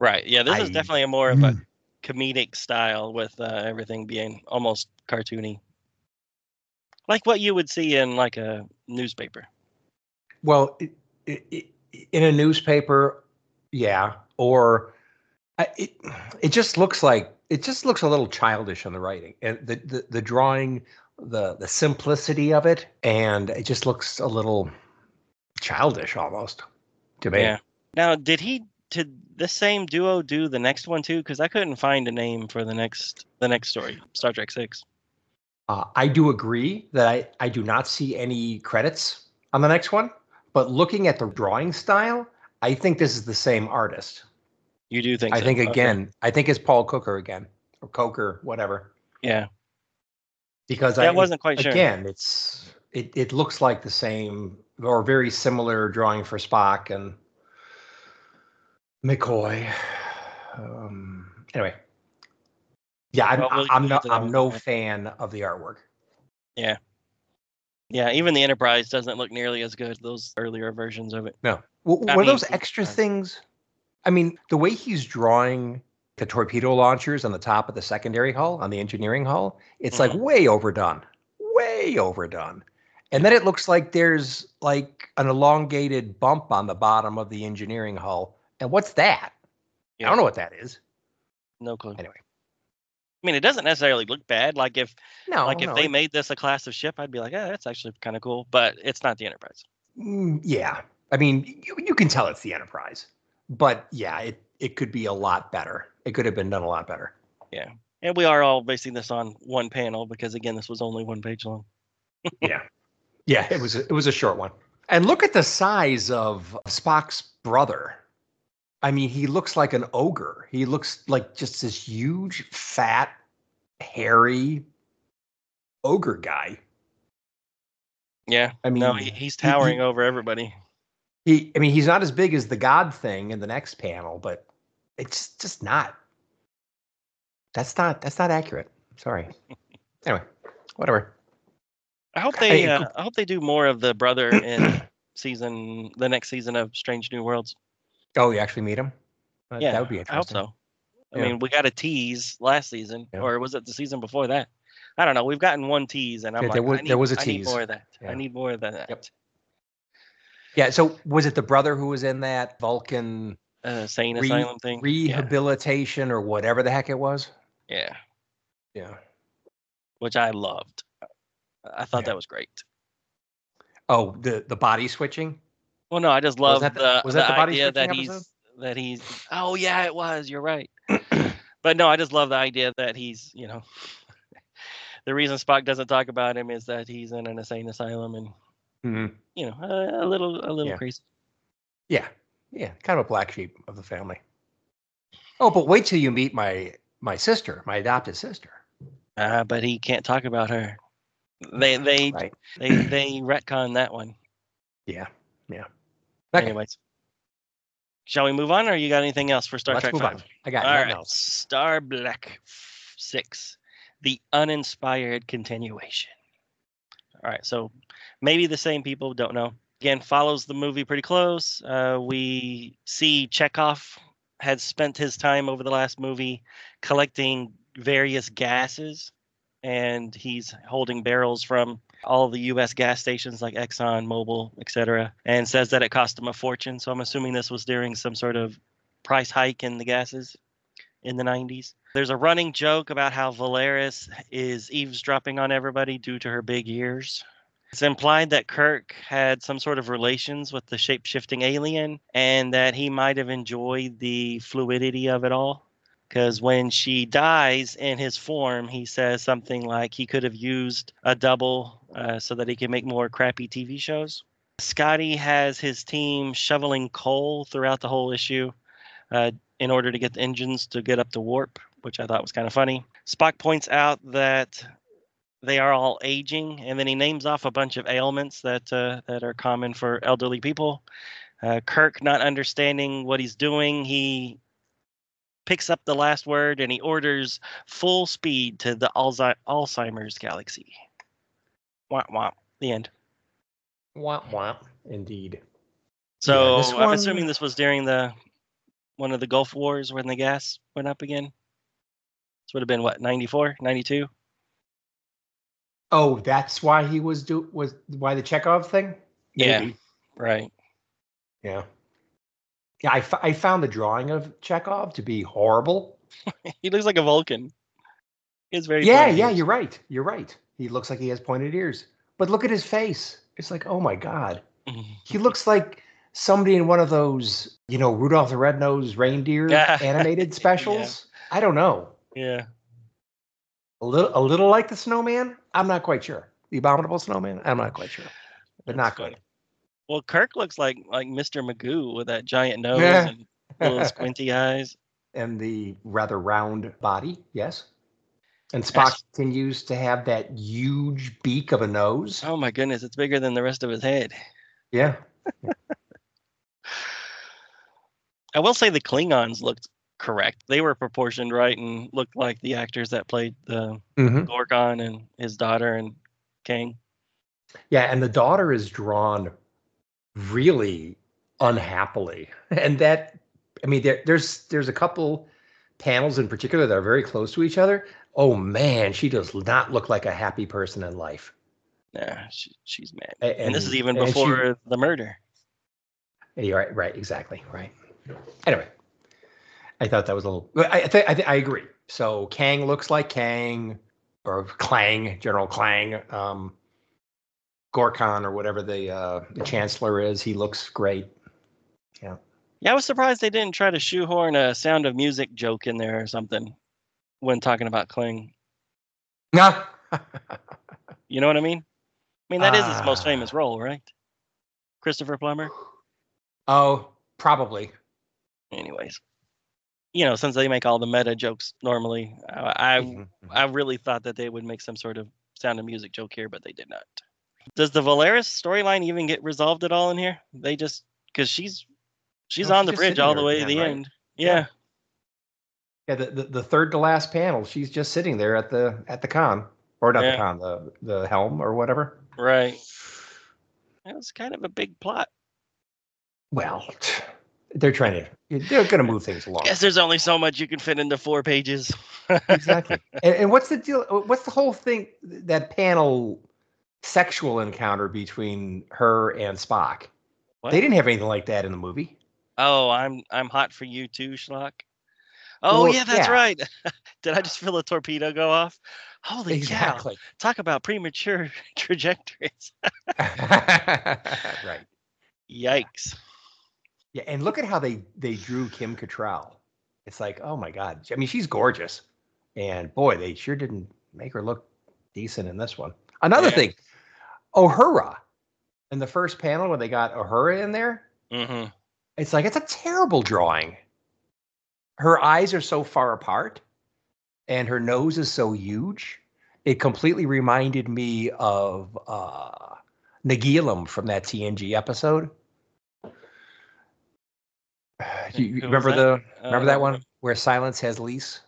Right. Yeah, this I, is definitely a more of a comedic style with uh, everything being almost cartoony. Like what you would see in like a newspaper. Well, it, it, it, in a newspaper, yeah, or I- it it just looks like it just looks a little childish on the writing and the, the the drawing, the the simplicity of it, and it just looks a little childish almost to me. Yeah. Now, did he did the same duo do the next one too? Because I couldn't find a name for the next the next story, Star Trek Six. Uh, I do agree that I I do not see any credits on the next one, but looking at the drawing style, I think this is the same artist. You do think? I so? think again, Okay. I think it's Paul Cooker again, or Coker, whatever. Yeah. Because Yeah, I I wasn't quite sure. Again, it's it it looks like the same or very similar drawing for Spock and McCoy. Um, anyway, yeah, I'm Well, we'll I'm leave no to that I'm one, no yeah. fan of the artwork. Yeah. Yeah, even the Enterprise doesn't look nearly as good. Those earlier versions of it. No, w- I were mean, those extra things? I mean, the way he's drawing the torpedo launchers on the top of the secondary hull, on the engineering hull, it's like Mhm. way overdone, way overdone. And then it looks like there's like an elongated bump on the bottom of the engineering hull. And what's that? Yeah. I don't know what that is. No clue. Anyway, I mean, it doesn't necessarily look bad. Like if, no, like if no, they it- made this a class of ship, I'd be like, yeah, that's actually kind of cool. But it's not the Enterprise. mm, yeah. I mean, you, you can tell it's the Enterprise, but yeah, it it could be a lot better. It could have been done a lot better. Yeah, and we are all basing this on one panel because again, this was only one page long. Yeah, yeah, it was a, it was a short one. And look at the size of Spock's brother. I mean, he looks like an ogre. He looks like just this huge, fat, hairy ogre guy. Yeah, I mean, no, he, he's he- towering he- over everybody. He, I mean, he's not as big as the God thing in the next panel, but it's just not. That's not. That's not accurate. Sorry. Anyway, whatever. I hope they, Hey, uh, I hope they do more of the brother in season, the next season of Strange New Worlds. Oh, you actually meet him? Uh, Yeah, that would be I hope interesting. so. I Yeah. mean, we got a tease last season, Yeah. or was it the season before that? I don't know. We've gotten one tease, and I'm Yeah, like, there was- I need, there was a I need tease. more of that. Yeah. I need more of that. Yep. Yeah. So was it the brother who was in that Vulcan Uh, sane re- asylum thing. Yeah. rehabilitation or whatever the heck it was? Yeah, Yeah. which I loved. I thought Yeah. that was great. Oh, the the body switching. Well, no, I just Was love that the- the, was the that the body idea that switching he's episode? that he's. Oh yeah, it was. You're right. But no, I just love the idea that he's, you know, the reason Spock doesn't talk about him is that he's in an insane asylum and, Mhm. you know, a, a little, a little Yeah. crazy. Yeah. Yeah. Kind of a black sheep of the family. Oh, but wait till you meet my my sister, my adopted sister. Uh, but he can't talk about her. They, they, Right. they, they retcon that one. Yeah. Yeah. Okay. Anyways, shall we move on, or you got anything else for Star Let's Trek move Five? on. I got All nothing right, else. Star Black Six, the uninspired continuation. All right, so maybe the same people don't know. Again, follows the movie pretty close. Uh, we see Chekhov had spent his time over the last movie collecting various gases, and he's holding barrels from all the U S gas stations like Exxon, Mobil, et cetera, and says that it cost him a fortune. So I'm assuming this was during some sort of price hike in the gases in the nineties. There's a running joke about how Valeris is eavesdropping on everybody due to her big ears. It's implied that Kirk had some sort of relations with the shape-shifting alien and that he might have enjoyed the fluidity of it all. Because when she dies in his form, he says something like he could have used a double uh, so that he can make more crappy T V shows. Scotty has his team shoveling coal throughout the whole issue uh, in order to get the engines to get up to warp, which I thought was kind of funny. Spock points out that they are all aging, and then he names off a bunch of ailments that uh, that are common for elderly people. Uh, Kirk, not understanding what he's doing, he picks up the last word and he orders full speed to the Alzi- Alzheimer's galaxy. Womp womp. The end. Womp womp. Indeed. So Yeah, this I'm one- assuming this was during the one of the Gulf Wars when the gas went up again. This would have been what, ninety-four, ninety-two? Oh, that's why he was do was why the Chekhov thing? Maybe. Yeah, right. Yeah. Yeah, I, f- I found the drawing of Chekhov to be horrible. He looks like a Vulcan. He has very Yeah, pointed yeah, ears. you're right. You're right. He looks like he has pointed ears. But look at his face. It's like, oh my God. He looks like somebody in one of those, you know, Rudolph the Red-Nosed Reindeer animated specials. Yeah. I don't know. Yeah. A little, a little like the Snowman. I'm not quite sure. The Abominable Snowman. I'm not quite sure, but That's not funny. good. Well, Kirk looks like like Mister Magoo with that giant nose Yeah. and little squinty eyes. And the rather round body. Yes. And Spock Yes. continues to have that huge beak of a nose. Oh my goodness, it's bigger than the rest of his head. Yeah. I will say the Klingons looked correct. They were proportioned right and looked like the actors that played the Mm-hmm. Gorgon and his daughter and Kang. Yeah, and the daughter is drawn really unhappily. And that, I mean, there, there's there's a couple panels in particular that are very close to each other. Oh man, she does not look like a happy person in life. Nah, she, she's mad. And, And, this is even and she- before the murder. You're right, right, exactly, right. Anyway, I thought that was a little. I I, th- I, th- I agree. So Kang looks like Kang, or Clang, General Clang. Um, Gorkon or whatever the uh, the Chancellor is, he looks great. Yeah. Yeah, I was surprised they didn't try to shoehorn a Sound of Music joke in there or something when talking about Kling. No. You know what I mean? I mean, that is his most Ah. famous role, right? Christopher Plummer? Oh, probably. Anyways. You know, since they make all the meta jokes normally, I, I Mhm. I really thought that they would make some sort of Sound of Music joke here, but they did not. Does the Valeris storyline even get resolved at all in here? They just because she's she's No, on she's the just bridge sitting all there the at way the to the end, right? end. Yeah. Yeah, the, the the third to last panel, she's just sitting there at the at the con, or not Yeah. the con, the the helm or whatever. Right. That was kind of a big plot. Well, they're trying to they're going to move things along. Guess there's only so much you can fit into four pages. Exactly. And, and what's the deal? What's the whole thing? That panel sexual encounter between her and Spock. What? They didn't have anything like that in the movie. Oh, I'm I'm hot for you too, Schlock. Oh Well, yeah, that's yeah. right. Did I just feel a torpedo go off? Holy cow! Exactly. Talk about premature trajectories. Right. Yikes! Yeah, and look at how they they drew Kim Cattrall. It's like, oh my God. I mean, she's gorgeous, and boy, they sure didn't make her look decent in this one. Another Yeah. thing, Uhura, in the first panel when they got Uhura in there, Mm-hmm. it's like it's a terrible drawing. Her eyes are so far apart, and her nose is so huge. It completely reminded me of uh, Nagilum from that T N G episode. You, you Who was remember the that? remember Uh, that one where Silence has lease?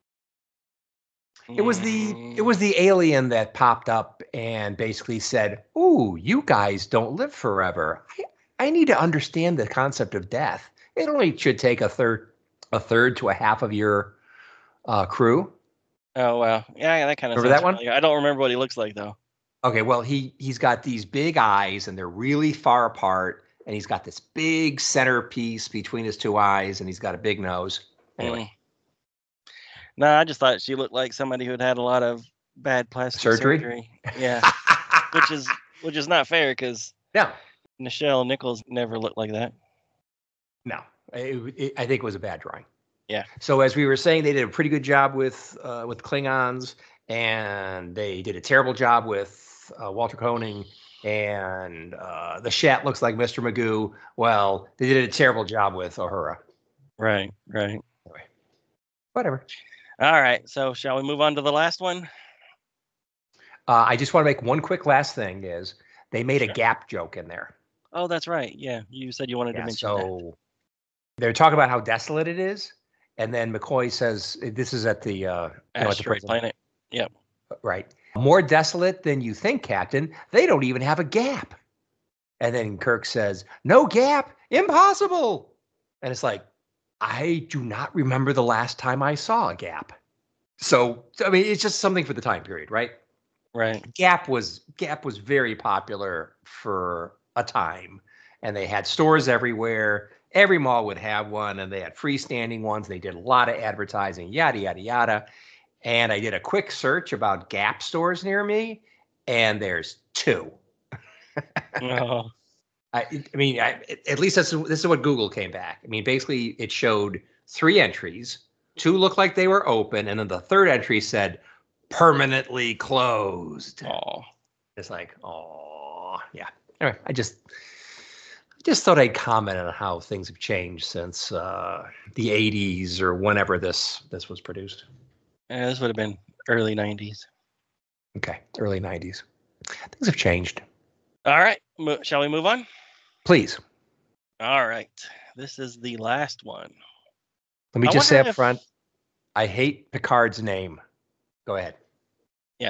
It was the it was the alien that popped up and basically said, "Ooh, you guys don't live forever. I, I need to understand the concept of death. It only should take a third a third to a half of your uh, crew." Oh wow, yeah, that kind of. Remember that one? I don't remember what he looks like though. Okay, well he he's got these big eyes and they're really far apart, and he's got this big centerpiece between his two eyes, and he's got a big nose. Anyway, Mm. No, I just thought she looked like somebody who had had a lot of bad plastic Surgery? surgery. Yeah, which is which is not fair because no, Nichelle Nichols never looked like that. no, it, it, I think it was a bad drawing. Yeah. So as we were saying, they did a pretty good job with uh, with Klingons, and they did a terrible job with uh, Walter Koenig, and uh, the Shat looks like Mister Magoo. Well, they did a terrible job with Uhura. Right, right. Anyway, whatever. All right, so shall we move on to the last one? Uh, I just want to make one quick last thing: is they made Sure. a gap joke in there. Oh, that's right. Yeah, you said you wanted to Yeah, mention that. so they're talking about how desolate it is, and then McCoy says, "This is at the uh, you know, at the Asteroid prison." planet. Yep. Right. More desolate than you think, Captain. They don't even have a gap. And then Kirk says, "No gap? Impossible." And it's like, I do not remember the last time I saw a Gap. So, I mean, it's just something for the time period, right? Right. Gap was Gap was very popular for a time, and they had stores everywhere. Every mall would have one, and they had freestanding ones. They did a lot of advertising, yada yada yada. And I did a quick search about Gap stores near me, and there's two. Oh. I, I mean, I, at least that's, this is what Google came back. I mean, basically, it showed three entries. Two looked like they were open, and then the third entry said permanently closed. Oh. It's like, oh, yeah. Anyway, I just, I just thought I'd comment on how things have changed since uh, the eighties or whenever this this was produced. Yeah, this would have been early nineties. Okay, early nineties. Things have changed. All right. Mo- shall we move on? Please. All right. This is the last one. Let me I just say wonder up if- front, I hate Picard's name. Go ahead. Yeah.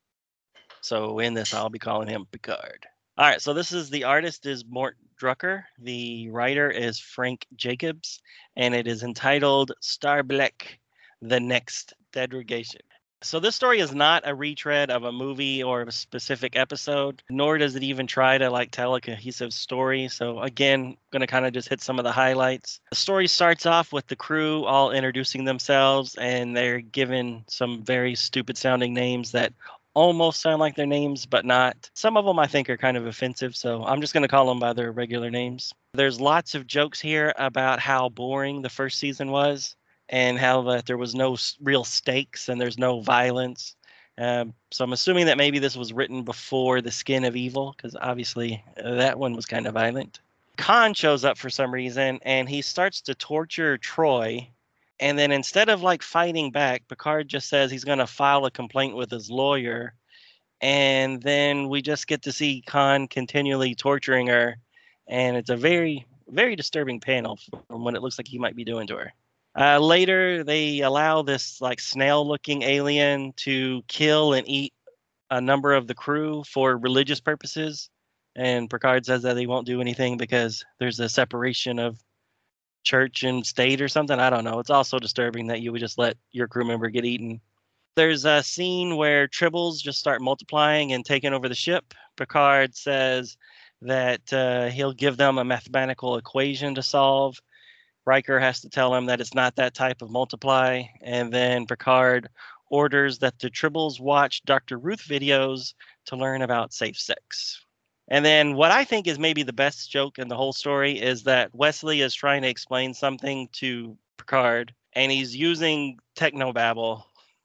So in this, I'll be calling him Picard. All right. So this is the artist is Mort Drucker. The writer is Frank Jacobs, and it is entitled Starbleck, The Next Degradation. So this story is not a retread of a movie or a specific episode, nor does it even try to like tell a cohesive story. So again, going to kind of just hit some of the highlights. The story starts off with the crew all introducing themselves, and they're given some very stupid sounding names that almost sound like their names, but not. Some of them I think are kind of offensive, so I'm just going to call them by their regular names. There's lots of jokes here about how boring the first season was, and how that there was no s- real stakes and there's no violence. Um, so I'm assuming that maybe this was written before The Skin of Evil, because obviously uh, that one was kind of violent. Khan shows up for some reason, and he starts to torture Troy. And then instead of like fighting back, Picard just says he's going to file a complaint with his lawyer. And then we just get to see Khan continually torturing her. And it's a very, very disturbing panel from what it looks like he might be doing to her. Uh, later, they allow this like snail-looking alien to kill and eat a number of the crew for religious purposes. And Picard says that he won't do anything because there's a separation of church and state or something. I don't know. It's also disturbing that you would just let your crew member get eaten. There's a scene where tribbles just start multiplying and taking over the ship. Picard says that uh, he'll give them a mathematical equation to solve. Riker has to tell him that it's not that type of multiply. And then Picard orders that the tribbles watch Doctor Ruth videos to learn about safe sex. And then what I think is maybe the best joke in the whole story is that Wesley is trying to explain something to Picard, and he's using technobabble.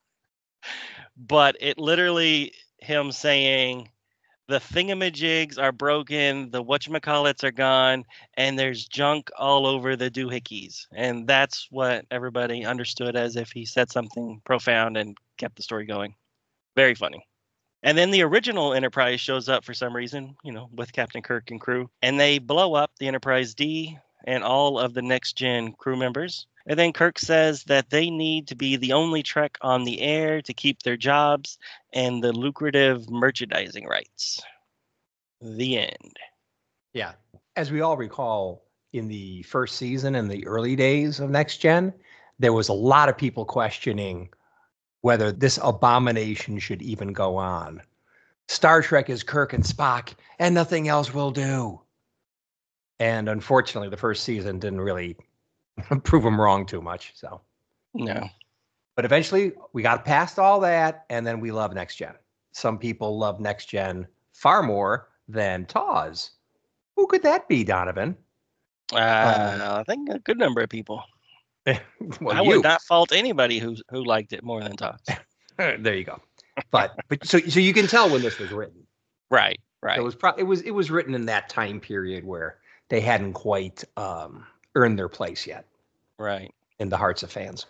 But it literally him saying the thingamajigs are broken, the whatchamacallits are gone, and there's junk all over the doohickeys. And that's what everybody understood as if he said something profound and kept the story going. Very funny. And then the original Enterprise shows up for some reason, you know, with Captain Kirk and crew, and they blow up the Enterprise D and all of the next gen crew members. And then Kirk says that they need to be the only Trek on the air to keep their jobs and the lucrative merchandising rights. The end. Yeah. As we all recall, in the first season and the early days of Next Gen, there was a lot of people questioning whether this abomination should even go on. Star Trek is Kirk and Spock, and nothing else will do. And unfortunately, the first season didn't really prove them wrong too much. So, no. But eventually, we got past all that, and then we love Next Gen. Some people love Next Gen far more than T A W S. Who could that be, Donovan? Uh, uh, I think a good number of people. well, I you. would not fault anybody who who liked it more than T A W S. There you go. But but so so you can tell when this was written. Right, right. It was pro- it was it was written in that time period where they hadn't quite um, earned their place yet. Right. In the hearts of fans.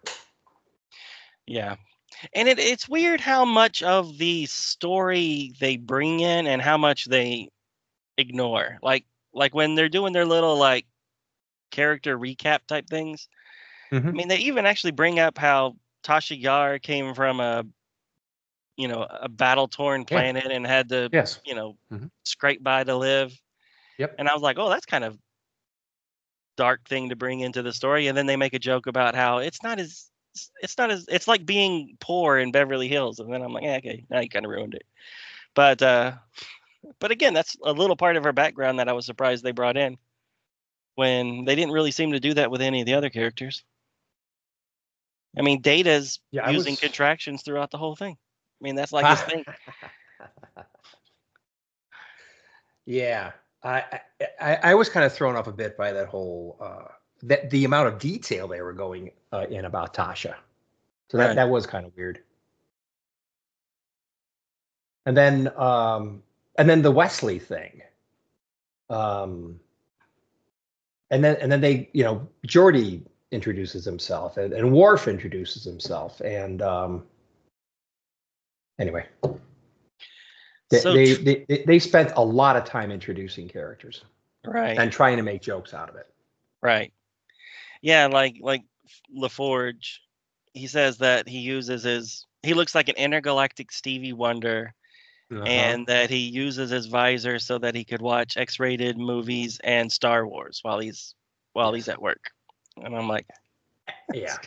Yeah. And it, it's weird how much of the story they bring in and how much they ignore. Like like when they're doing their little like character recap type things. Mm-hmm. I mean, they even actually bring up how Tasha Yar came from a, you know, a battle-torn planet yeah. and had to, yes. you know, mm-hmm. scrape by to live. Yep. And I was like, oh, that's kind of dark thing to bring into the story, and then they make a joke about how it's not as it's not as it's like being poor in Beverly Hills, and then I'm like, eh, okay, now you kind of ruined it. But uh, but again, that's a little part of her background that I was surprised they brought in when they didn't really seem to do that with any of the other characters. I mean, Data's Yeah, I using was- contractions throughout the whole thing. I mean, that's like his thing. Yeah, I, I I was kind of thrown off a bit by that whole uh, that the amount of detail they were going uh, in about Tasha. So that, Right. that was kind of weird. And then um, and then the Wesley thing. Um, and then and then they you know Geordi introduces himself and, and Worf introduces himself and um, anyway. They, So they, tr- they they spent a lot of time introducing characters Right. and trying to make jokes out of it. Right. Yeah, like like LaForge, he says that he uses his he looks like an intergalactic Stevie Wonder, Uh-huh. and that he uses his visor so that he could watch X-rated movies and Star Wars while he's while he's at work. And I'm like, Yeah.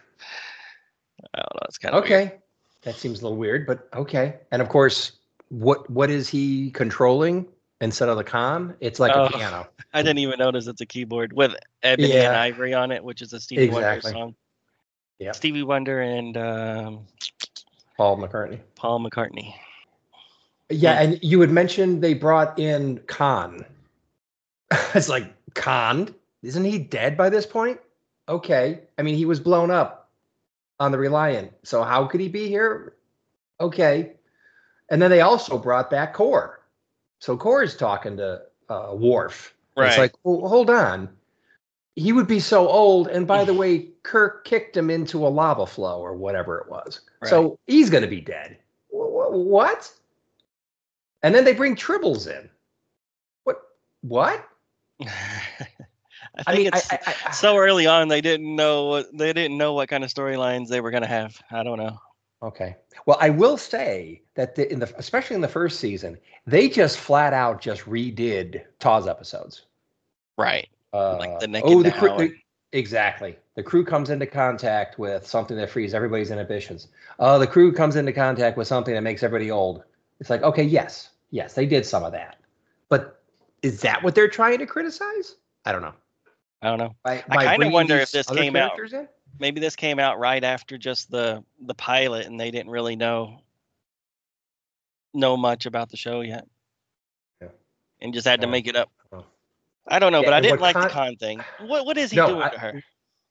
I don't know, it's kind of Okay. weird. That seems a little weird, but okay. And of course, what what is he controlling instead of the con? It's like Oh. a piano. I didn't even notice it's a keyboard with Ebony and Yeah. Ivory on it, which is a Stevie Wonder Exactly. song. Yeah. Stevie Wonder and um, Paul McCartney. Paul McCartney. Yeah, and you had mentioned they brought in Khan. It's like, Khan? Isn't he dead by this point? Okay. I mean, he was blown up on the Reliant. So how could he be here? Okay. And then they also brought back Core. So Core is talking to uh, Worf. And It's Right. like, well, hold on. He would be so old. And by the way, Kirk kicked him into a lava flow or whatever it was. So he's going to be dead. Wh- wh- What? And then they bring Tribbles in. What? What? I think I mean, it's I, I, I, so early on they didn't know what they didn't know what kind of storylines they were gonna have. I don't know. okay. Well, I will say that the, in the especially in the first season, they just flat out just redid Taw's episodes. Right. Uh, Like the Nick oh, and the crew, Now the- and- exactly. The crew comes into contact with something that frees everybody's inhibitions. Uh, the crew comes into contact with something that makes everybody old. It's like, okay, yes, yes, they did some of that, but is that what they're trying to criticize? I don't know. I don't know. By, I by kinda bringing wonder these if this other came out- characters in? Maybe this came out right after just the the pilot and they didn't really know know much about the show yet. Yeah. And just had to Oh. make it up. Oh. I don't know, Yeah, but I and didn't what like the con- con thing. What what is he No, doing I- to her?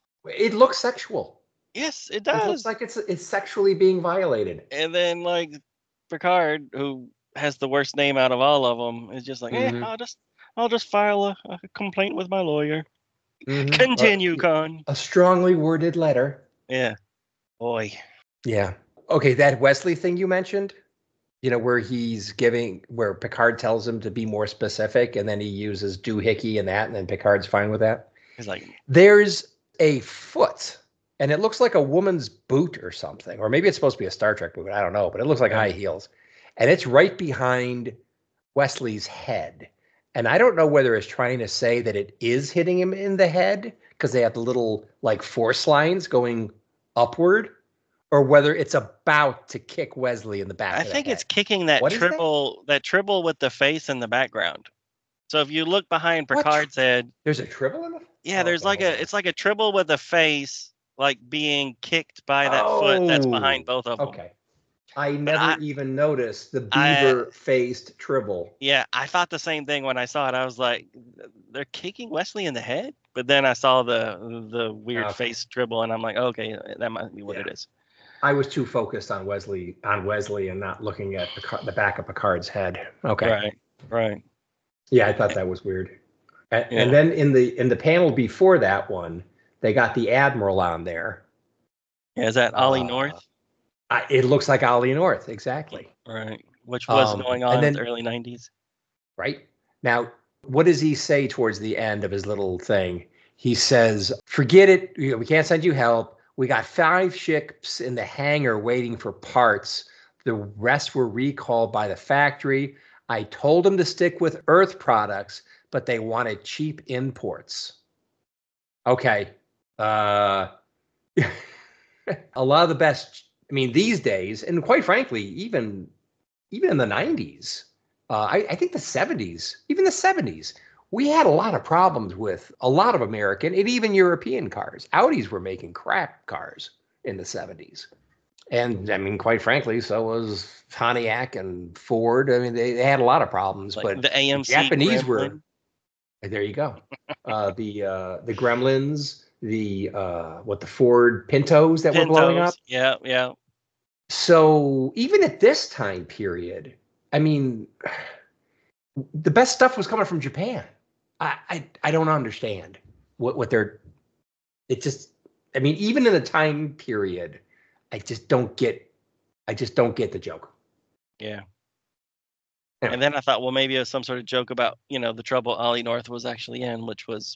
It looks sexual. Yes, it It does. looks like it's it's sexually being violated. And then like Picard, who has the worst name out of all of them, is just like, Mhm. eh, I'll just I'll just file a, a complaint with my lawyer. Mhm. Continue, Uh, Con. a strongly worded letter. Yeah. Boy. Yeah. Okay, that Wesley thing you mentioned, you know, where he's giving, where Picard tells him to be more specific, and then he uses doohickey and that, and then Picard's fine with that. He's like, There's a foot, and it looks like a woman's boot or something, or maybe it's supposed to be a Star Trek boot. I don't know, but it looks like Yeah. high heels, and it's right behind Wesley's head. And I don't know whether it's trying to say that it is hitting him in the head because they have the little like force lines going upward, or whether it's about to kick Wesley in the back. I of the think it's head. kicking that What is that? triple that triple with the face in the background. So if you look behind What? Picard's head, There's a tribble in it. yeah, there's Okay, like hold a on. it's like a triple with a face like being kicked by that foot that's behind Oh, both of them. Okay. I never I- even noticed the I- beaver-faced tribble. Yeah, I thought the same thing when I saw it. I was like, they're kicking Wesley in the head? But then I saw the the weird Okay. face dribble and I'm like, okay, that might be what Yeah. it is. I was too focused on Wesley on Wesley and not looking at the, the back of Picard's head. Okay. Right. Right. Yeah, I thought that was weird. And, Yeah. and then in the in the panel before that one, they got the Admiral on there. Yeah, is that Ollie Uh, North? I, it looks like Ollie North, exactly. Right. Which was um, going and on in then- the early nineties. Right? Now, what does he say towards the end of his little thing? He says, forget it. You know, we can't send you help. We got five ships in the hangar waiting for parts. The rest were recalled by the factory. I told them to stick with Earth products, but they wanted cheap imports. Okay. Uh, a lot of the best. I mean, these days, and quite frankly, even even in the nineties, uh, I, I think the seventies, even the seventies, we had a lot of problems with a lot of American and even European cars. Audis were making crap cars in the seventies. And I mean, quite frankly, so was Pontiac and Ford. I mean, they, they had a lot of problems, Like but the A M C Japanese Gremlin. were. There you go. Uh, the uh, the Gremlins, the uh, what the Ford Pintos that were blowing up. Pintos. Yeah, yeah. So even at this time period, I mean, the best stuff was coming from Japan. I I, I don't understand what what they're. It just. I mean, even in the time period, I just don't get. I just don't get the joke. Yeah. Yeah. And then I thought, well, maybe it was some sort of joke about, you know, the trouble Ollie North was actually in, which was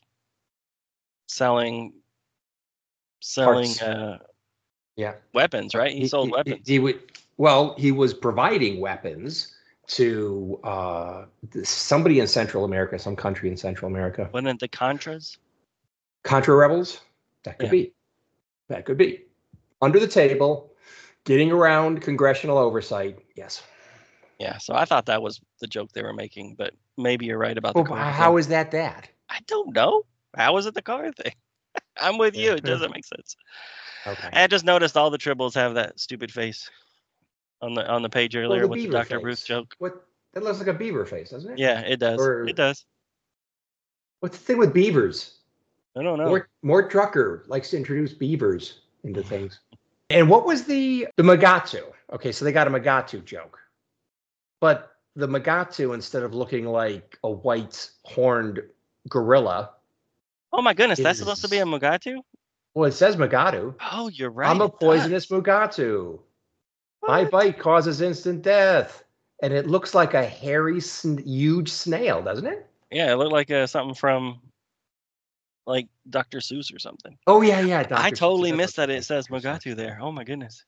selling, selling, Parts. uh, Yeah, weapons, right? He, he sold he, weapons. He, he would. Well, he was providing weapons to uh, somebody in Central America, some country in Central America. Wasn't it the Contras? Contra rebels. That could Yeah. be. That could be. Under the table, getting around congressional oversight. Yes. Yeah. So I thought that was the joke they were making, but maybe you're right about Well, the car. how thing. is that that? I don't know. How is it the car thing? I'm with you. Yeah. It doesn't make sense. Okay. I just noticed all the tribbles have that stupid face on the on the page earlier Well, the with the beaver Doctor face. Ruth joke. What? That looks like a beaver face, doesn't it? Yeah, it does. Or- It does. What's the thing with beavers? I don't know. Mort, Mort Drucker likes to introduce beavers into things. And what was the the Magatsu? Okay, so they got a Magatsu joke, but the Magatsu, instead of looking like a white horned gorilla, Oh my goodness, that's is- supposed to be a Mugatu? well, it says Magatu. Oh, you're right. I'm a it poisonous does. Mugatsu. My What? bite causes instant death, and it looks like a hairy, sn- huge snail, doesn't it? Yeah, it looked like uh, something from like Doctor Seuss or something. Oh yeah, yeah. Doctor I totally Seuss. missed that it says Doctor Seuss. Mugatu there. Oh my goodness.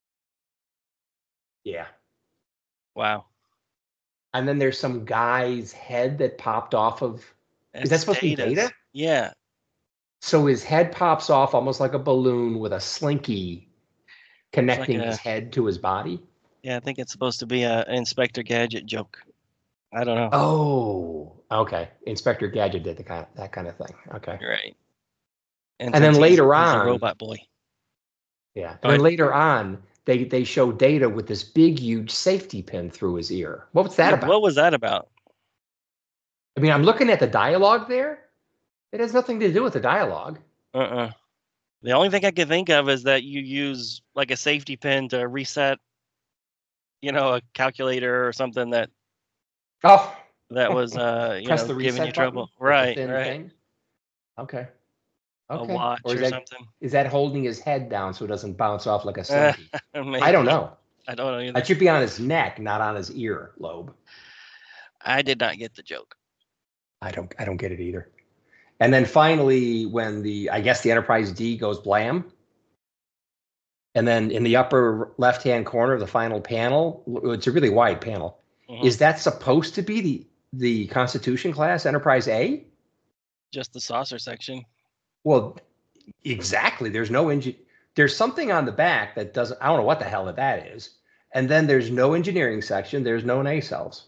Yeah. Wow. And then there's some guy's head that popped off of. Is that That's supposed to be Data's. Data? Yeah. So his head pops off almost like a balloon with a slinky connecting a- his head to his body. Yeah, I think it's supposed to be a Inspector Gadget joke. I don't know. Oh, okay. Inspector Gadget did the kind that kind of thing. Okay. You're right. And then since he's- later he's a on- Robot Boy. Yeah. And Go then ahead. later on, they they show Data with this big, huge safety pin through his ear. What was that Yeah, about? What was that about? I mean, I'm looking at the dialogue there. It has nothing to do with the dialogue. Uh-uh. The only thing I can think of is that you use like a safety pin to reset, you know, a calculator or something that Oh, that was uh you press know the giving reset you trouble. button with the Right, thin right. thing? Okay. A Okay. watch Or or, is that, something. is that holding his head down so it doesn't bounce off like a slinky? Maybe. I don't know. I don't know either. That should be on his neck, not on his ear lobe. I did not get the joke. I don't I don't get it either. And then finally, when the I guess the Enterprise D goes blam, and then in the upper left-hand corner of the final panel, it's a really wide panel. Mhm. Is that supposed to be the the Constitution class Enterprise A? Just the saucer section. Well, exactly. There's no engine. There's something on the back that doesn't. I don't know what the hell that is. And then there's no engineering section. There's no nacelles.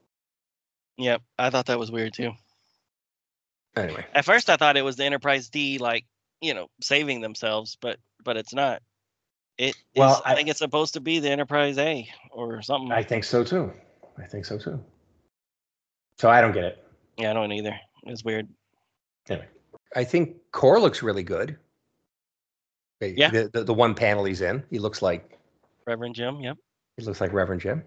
Yep, I thought that was weird too. Anyway, At first, I thought it was the Enterprise D, like you know, saving themselves, but but it's not. It Well, is, I, I- think it's supposed to be the Enterprise A or something. I think so too. I think so too. So I don't get it. yeah, I don't either. It's weird. Anyway, I think Core looks really good. The- Yeah. The, the the one panel he's in, he looks like Reverend Jim. Yep. he looks like Reverend Jim.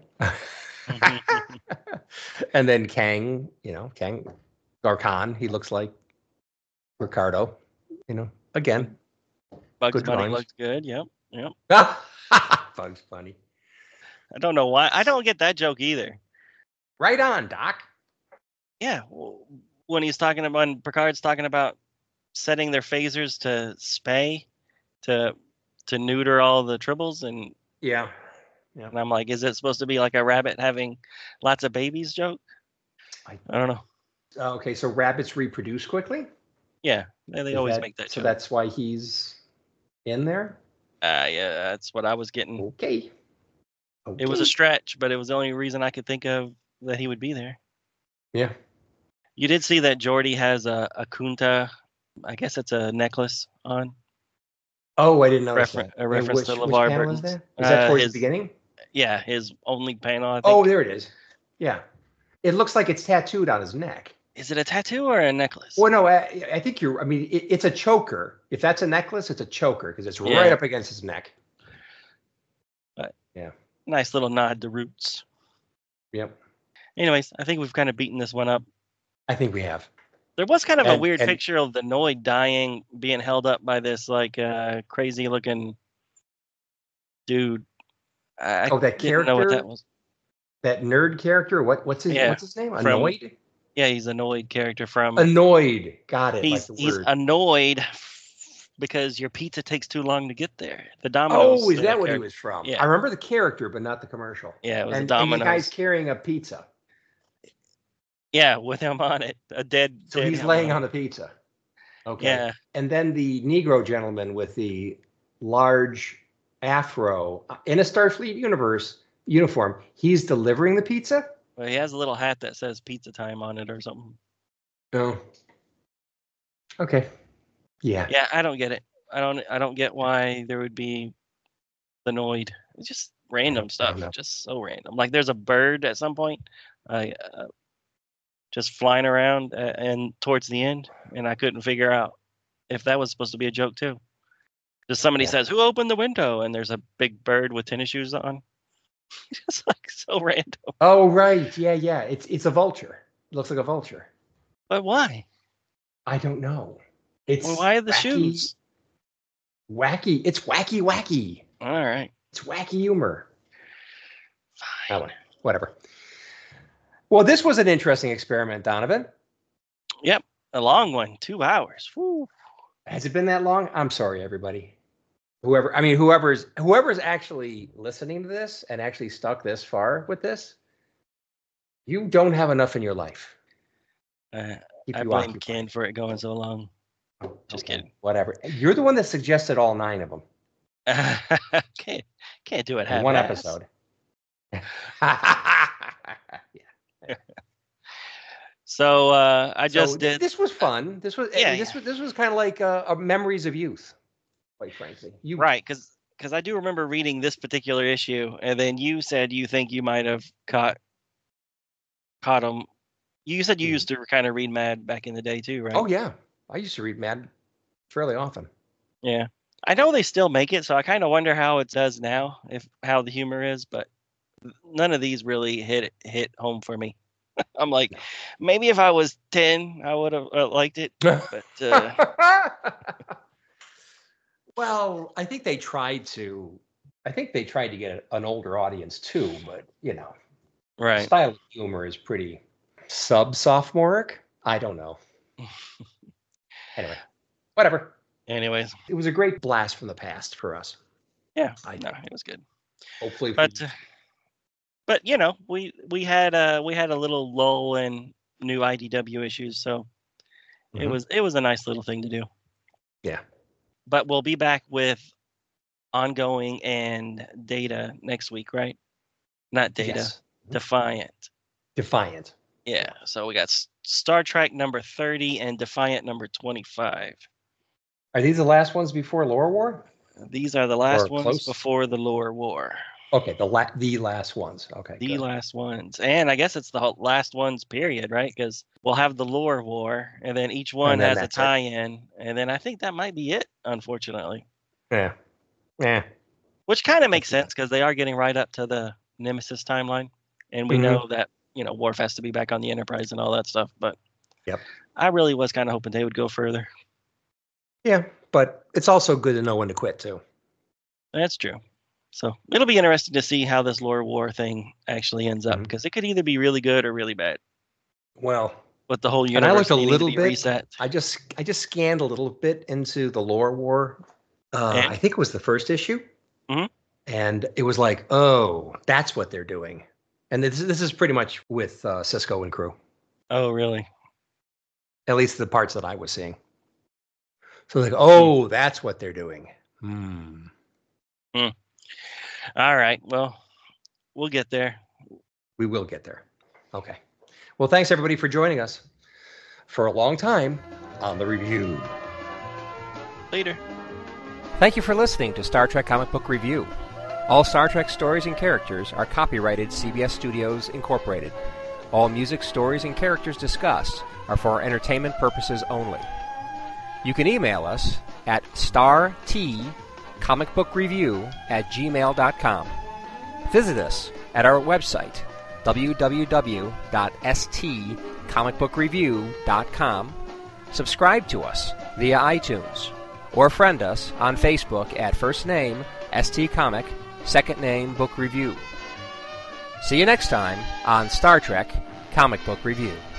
And then Kang, you know, Kang or Khan, he looks like Ricardo. You know, again, Bugs Good Bunny drawings. looks good. Yep. Yep. Bugs Bunny. I don't know why. I don't get that joke either. Right on, Doc. Yeah. w- When he's talking about, when Picard's talking about setting their phasers to spay, to to neuter all the tribbles, and, Yeah. and I'm like, is it supposed to be like a rabbit having lots of babies joke? I- I don't know. Okay, so rabbits reproduce quickly. Yeah, they, they always that, make that so joke. that's why he's in there? Uh, yeah, that's what I was getting. Okay. okay. It was a stretch, but it was the only reason I could think of that he would be there. Yeah. You did see that Geordi has a, a Kunta, I guess it's a necklace on. Oh, I didn't notice Refer- that. a reference which, to which LeVar panel Burton's. is that? Is that Uh, towards his, the beginning? Yeah, his only panel, I think. Oh, there it is. Yeah. It looks like it's tattooed on his neck. Is it a tattoo or a necklace? Well, no, I, I think you're, I mean, it, it's a choker. If that's a necklace, it's a choker because it's Yeah. right up against his neck. But yeah. Nice little nod to Roots. Yep. Anyways, I think we've kind of beaten this one up. I think we have. There was kind of And- a weird and- picture of the Noid dying, being held up by this like uh, crazy looking dude. I Oh, that didn't know what character? that was. That nerd character, what what's his Yeah, what's his name? from- Annoyed? Yeah, he's a Noid character from. Annoyed. Got it. he's like the he's word. annoyed because your pizza takes too long to get there. The Domino's. Oh, is uh, that what he character. was from? Yeah. I remember the character, but not the commercial. Yeah, it was and, a and the Domino's. guy's carrying a pizza. Yeah, with him on it, a dead. So dead he's him laying on the pizza. Okay. Yeah, And then the Negro gentleman with the large afro uh, in a Starfleet universe uniform, he's delivering the pizza? well, he has a little hat that says "Pizza Time" on it or something. No. Okay. Yeah. Yeah, I don't get it. I don't. I don't get why there would be the Noid. It's just random stuff. know. Just so random. Like there's a bird at some point, uh, uh, just flying around, uh, and towards the end, and I couldn't figure out if that was supposed to be a joke too. Just somebody Yeah. says, "Who opened the window?" and there's a big bird with tennis shoes on. Just like so random. Oh, right. Yeah, yeah. It's it's a vulture. It looks like a vulture. But why? I don't know. It's Well, why the wacky, shoes? Wacky. It's wacky, wacky. All right. It's wacky humor. Fine. Oh, whatever. Well, this was an interesting experiment, Donovan. Yep. A long one. Two hours. Woo. Has it been that long? I'm sorry, everybody. Whoever, I mean, whoever's whoever's actually listening to this and actually stuck this far with this, you don't have enough in your life. Uh, Keep I you blame occupied. Ken for it going so long. Oh, Just okay, kidding. Whatever. You're the one that suggested all nine of them can't can't do it in half one episode. Yeah. So uh, I just So did. This was fun. This was Yeah, This yeah. was this was kind of like uh, uh, memories of youth, quite frankly. You Right, because I do remember reading this particular issue, and then you said you think you might have caught caught them. You said you Mhm. used to kind of read Mad back in the day too, right? Oh yeah, I used to read Mad fairly often. Yeah. I know they still make it, so I kind of wonder how it does now, if how the humor is, but none of these really hit hit home for me. I'm like, maybe if I was ten, I would have uh, liked it, but uh, Well, I think they tried to. I think they tried to get an older audience too, but you know, the right. style of humor is pretty sub sophomoric. I don't know. Anyway, whatever. Anyways, It was a great blast from the past for us. yeah, I no, know. it was good. Hopefully, if But we- uh, but you know, we we had uh we had a little lull in new I D W issues, so it Mhm. was it was a nice little thing to do. yeah. But we'll be back with ongoing and data next week, right? Not data, Yes. Defiant. Defiant. Yeah, so we got S- Star Trek number thirty and Defiant number twenty-five. Are these the last ones before Lore War? These are the last Or ones close. before the Lore War. Okay, the la- the last ones. Okay. The good. last ones. And I guess it's the whole- last ones, period, right? Because we'll have the Lore War, and then each one then has a that's it. tie-in, and then I think that might be it, unfortunately. Yeah. Yeah. Which kind of makes Yeah. sense because they are getting right up to the Nemesis timeline, and we Mhm. know that you know Worf has to be back on the Enterprise and all that stuff. But Yep. I really was kind of hoping they would go further. Yeah, but it's also good to know when to quit too. That's true. So it'll be interesting to see how this Lore War thing actually ends up Mhm. because it could either be really good or really bad. Well, With the whole I universe looked a needing little to be bit. reset. I just I just scanned a little bit into the Lore War. Uh, And? I think it was the first issue, Mhm. and it was like, oh, that's what they're doing. And this this is pretty much with uh, Cisco and crew, Oh, really? at least the parts that I was seeing. So like, oh, that's what they're doing. Hmm. Hmm. All right. Well, we'll get there. We will get there. Okay. Well, thanks everybody for joining us for a long time on the review. Later. Thank you for listening to Star Trek Comic Book Review. All Star Trek stories and characters are copyrighted C B S Studios Incorporated. All music, stories, and characters discussed are for entertainment purposes only. You can email us at startcomicbookreview at gmail dot com. Visit us at our website, w w w dot s t comic book review dot com. Subscribe to us via iTunes, or friend us on Facebook at first name S T Comic, second name Book Review. See you next time on Star Trek Comic Book Review.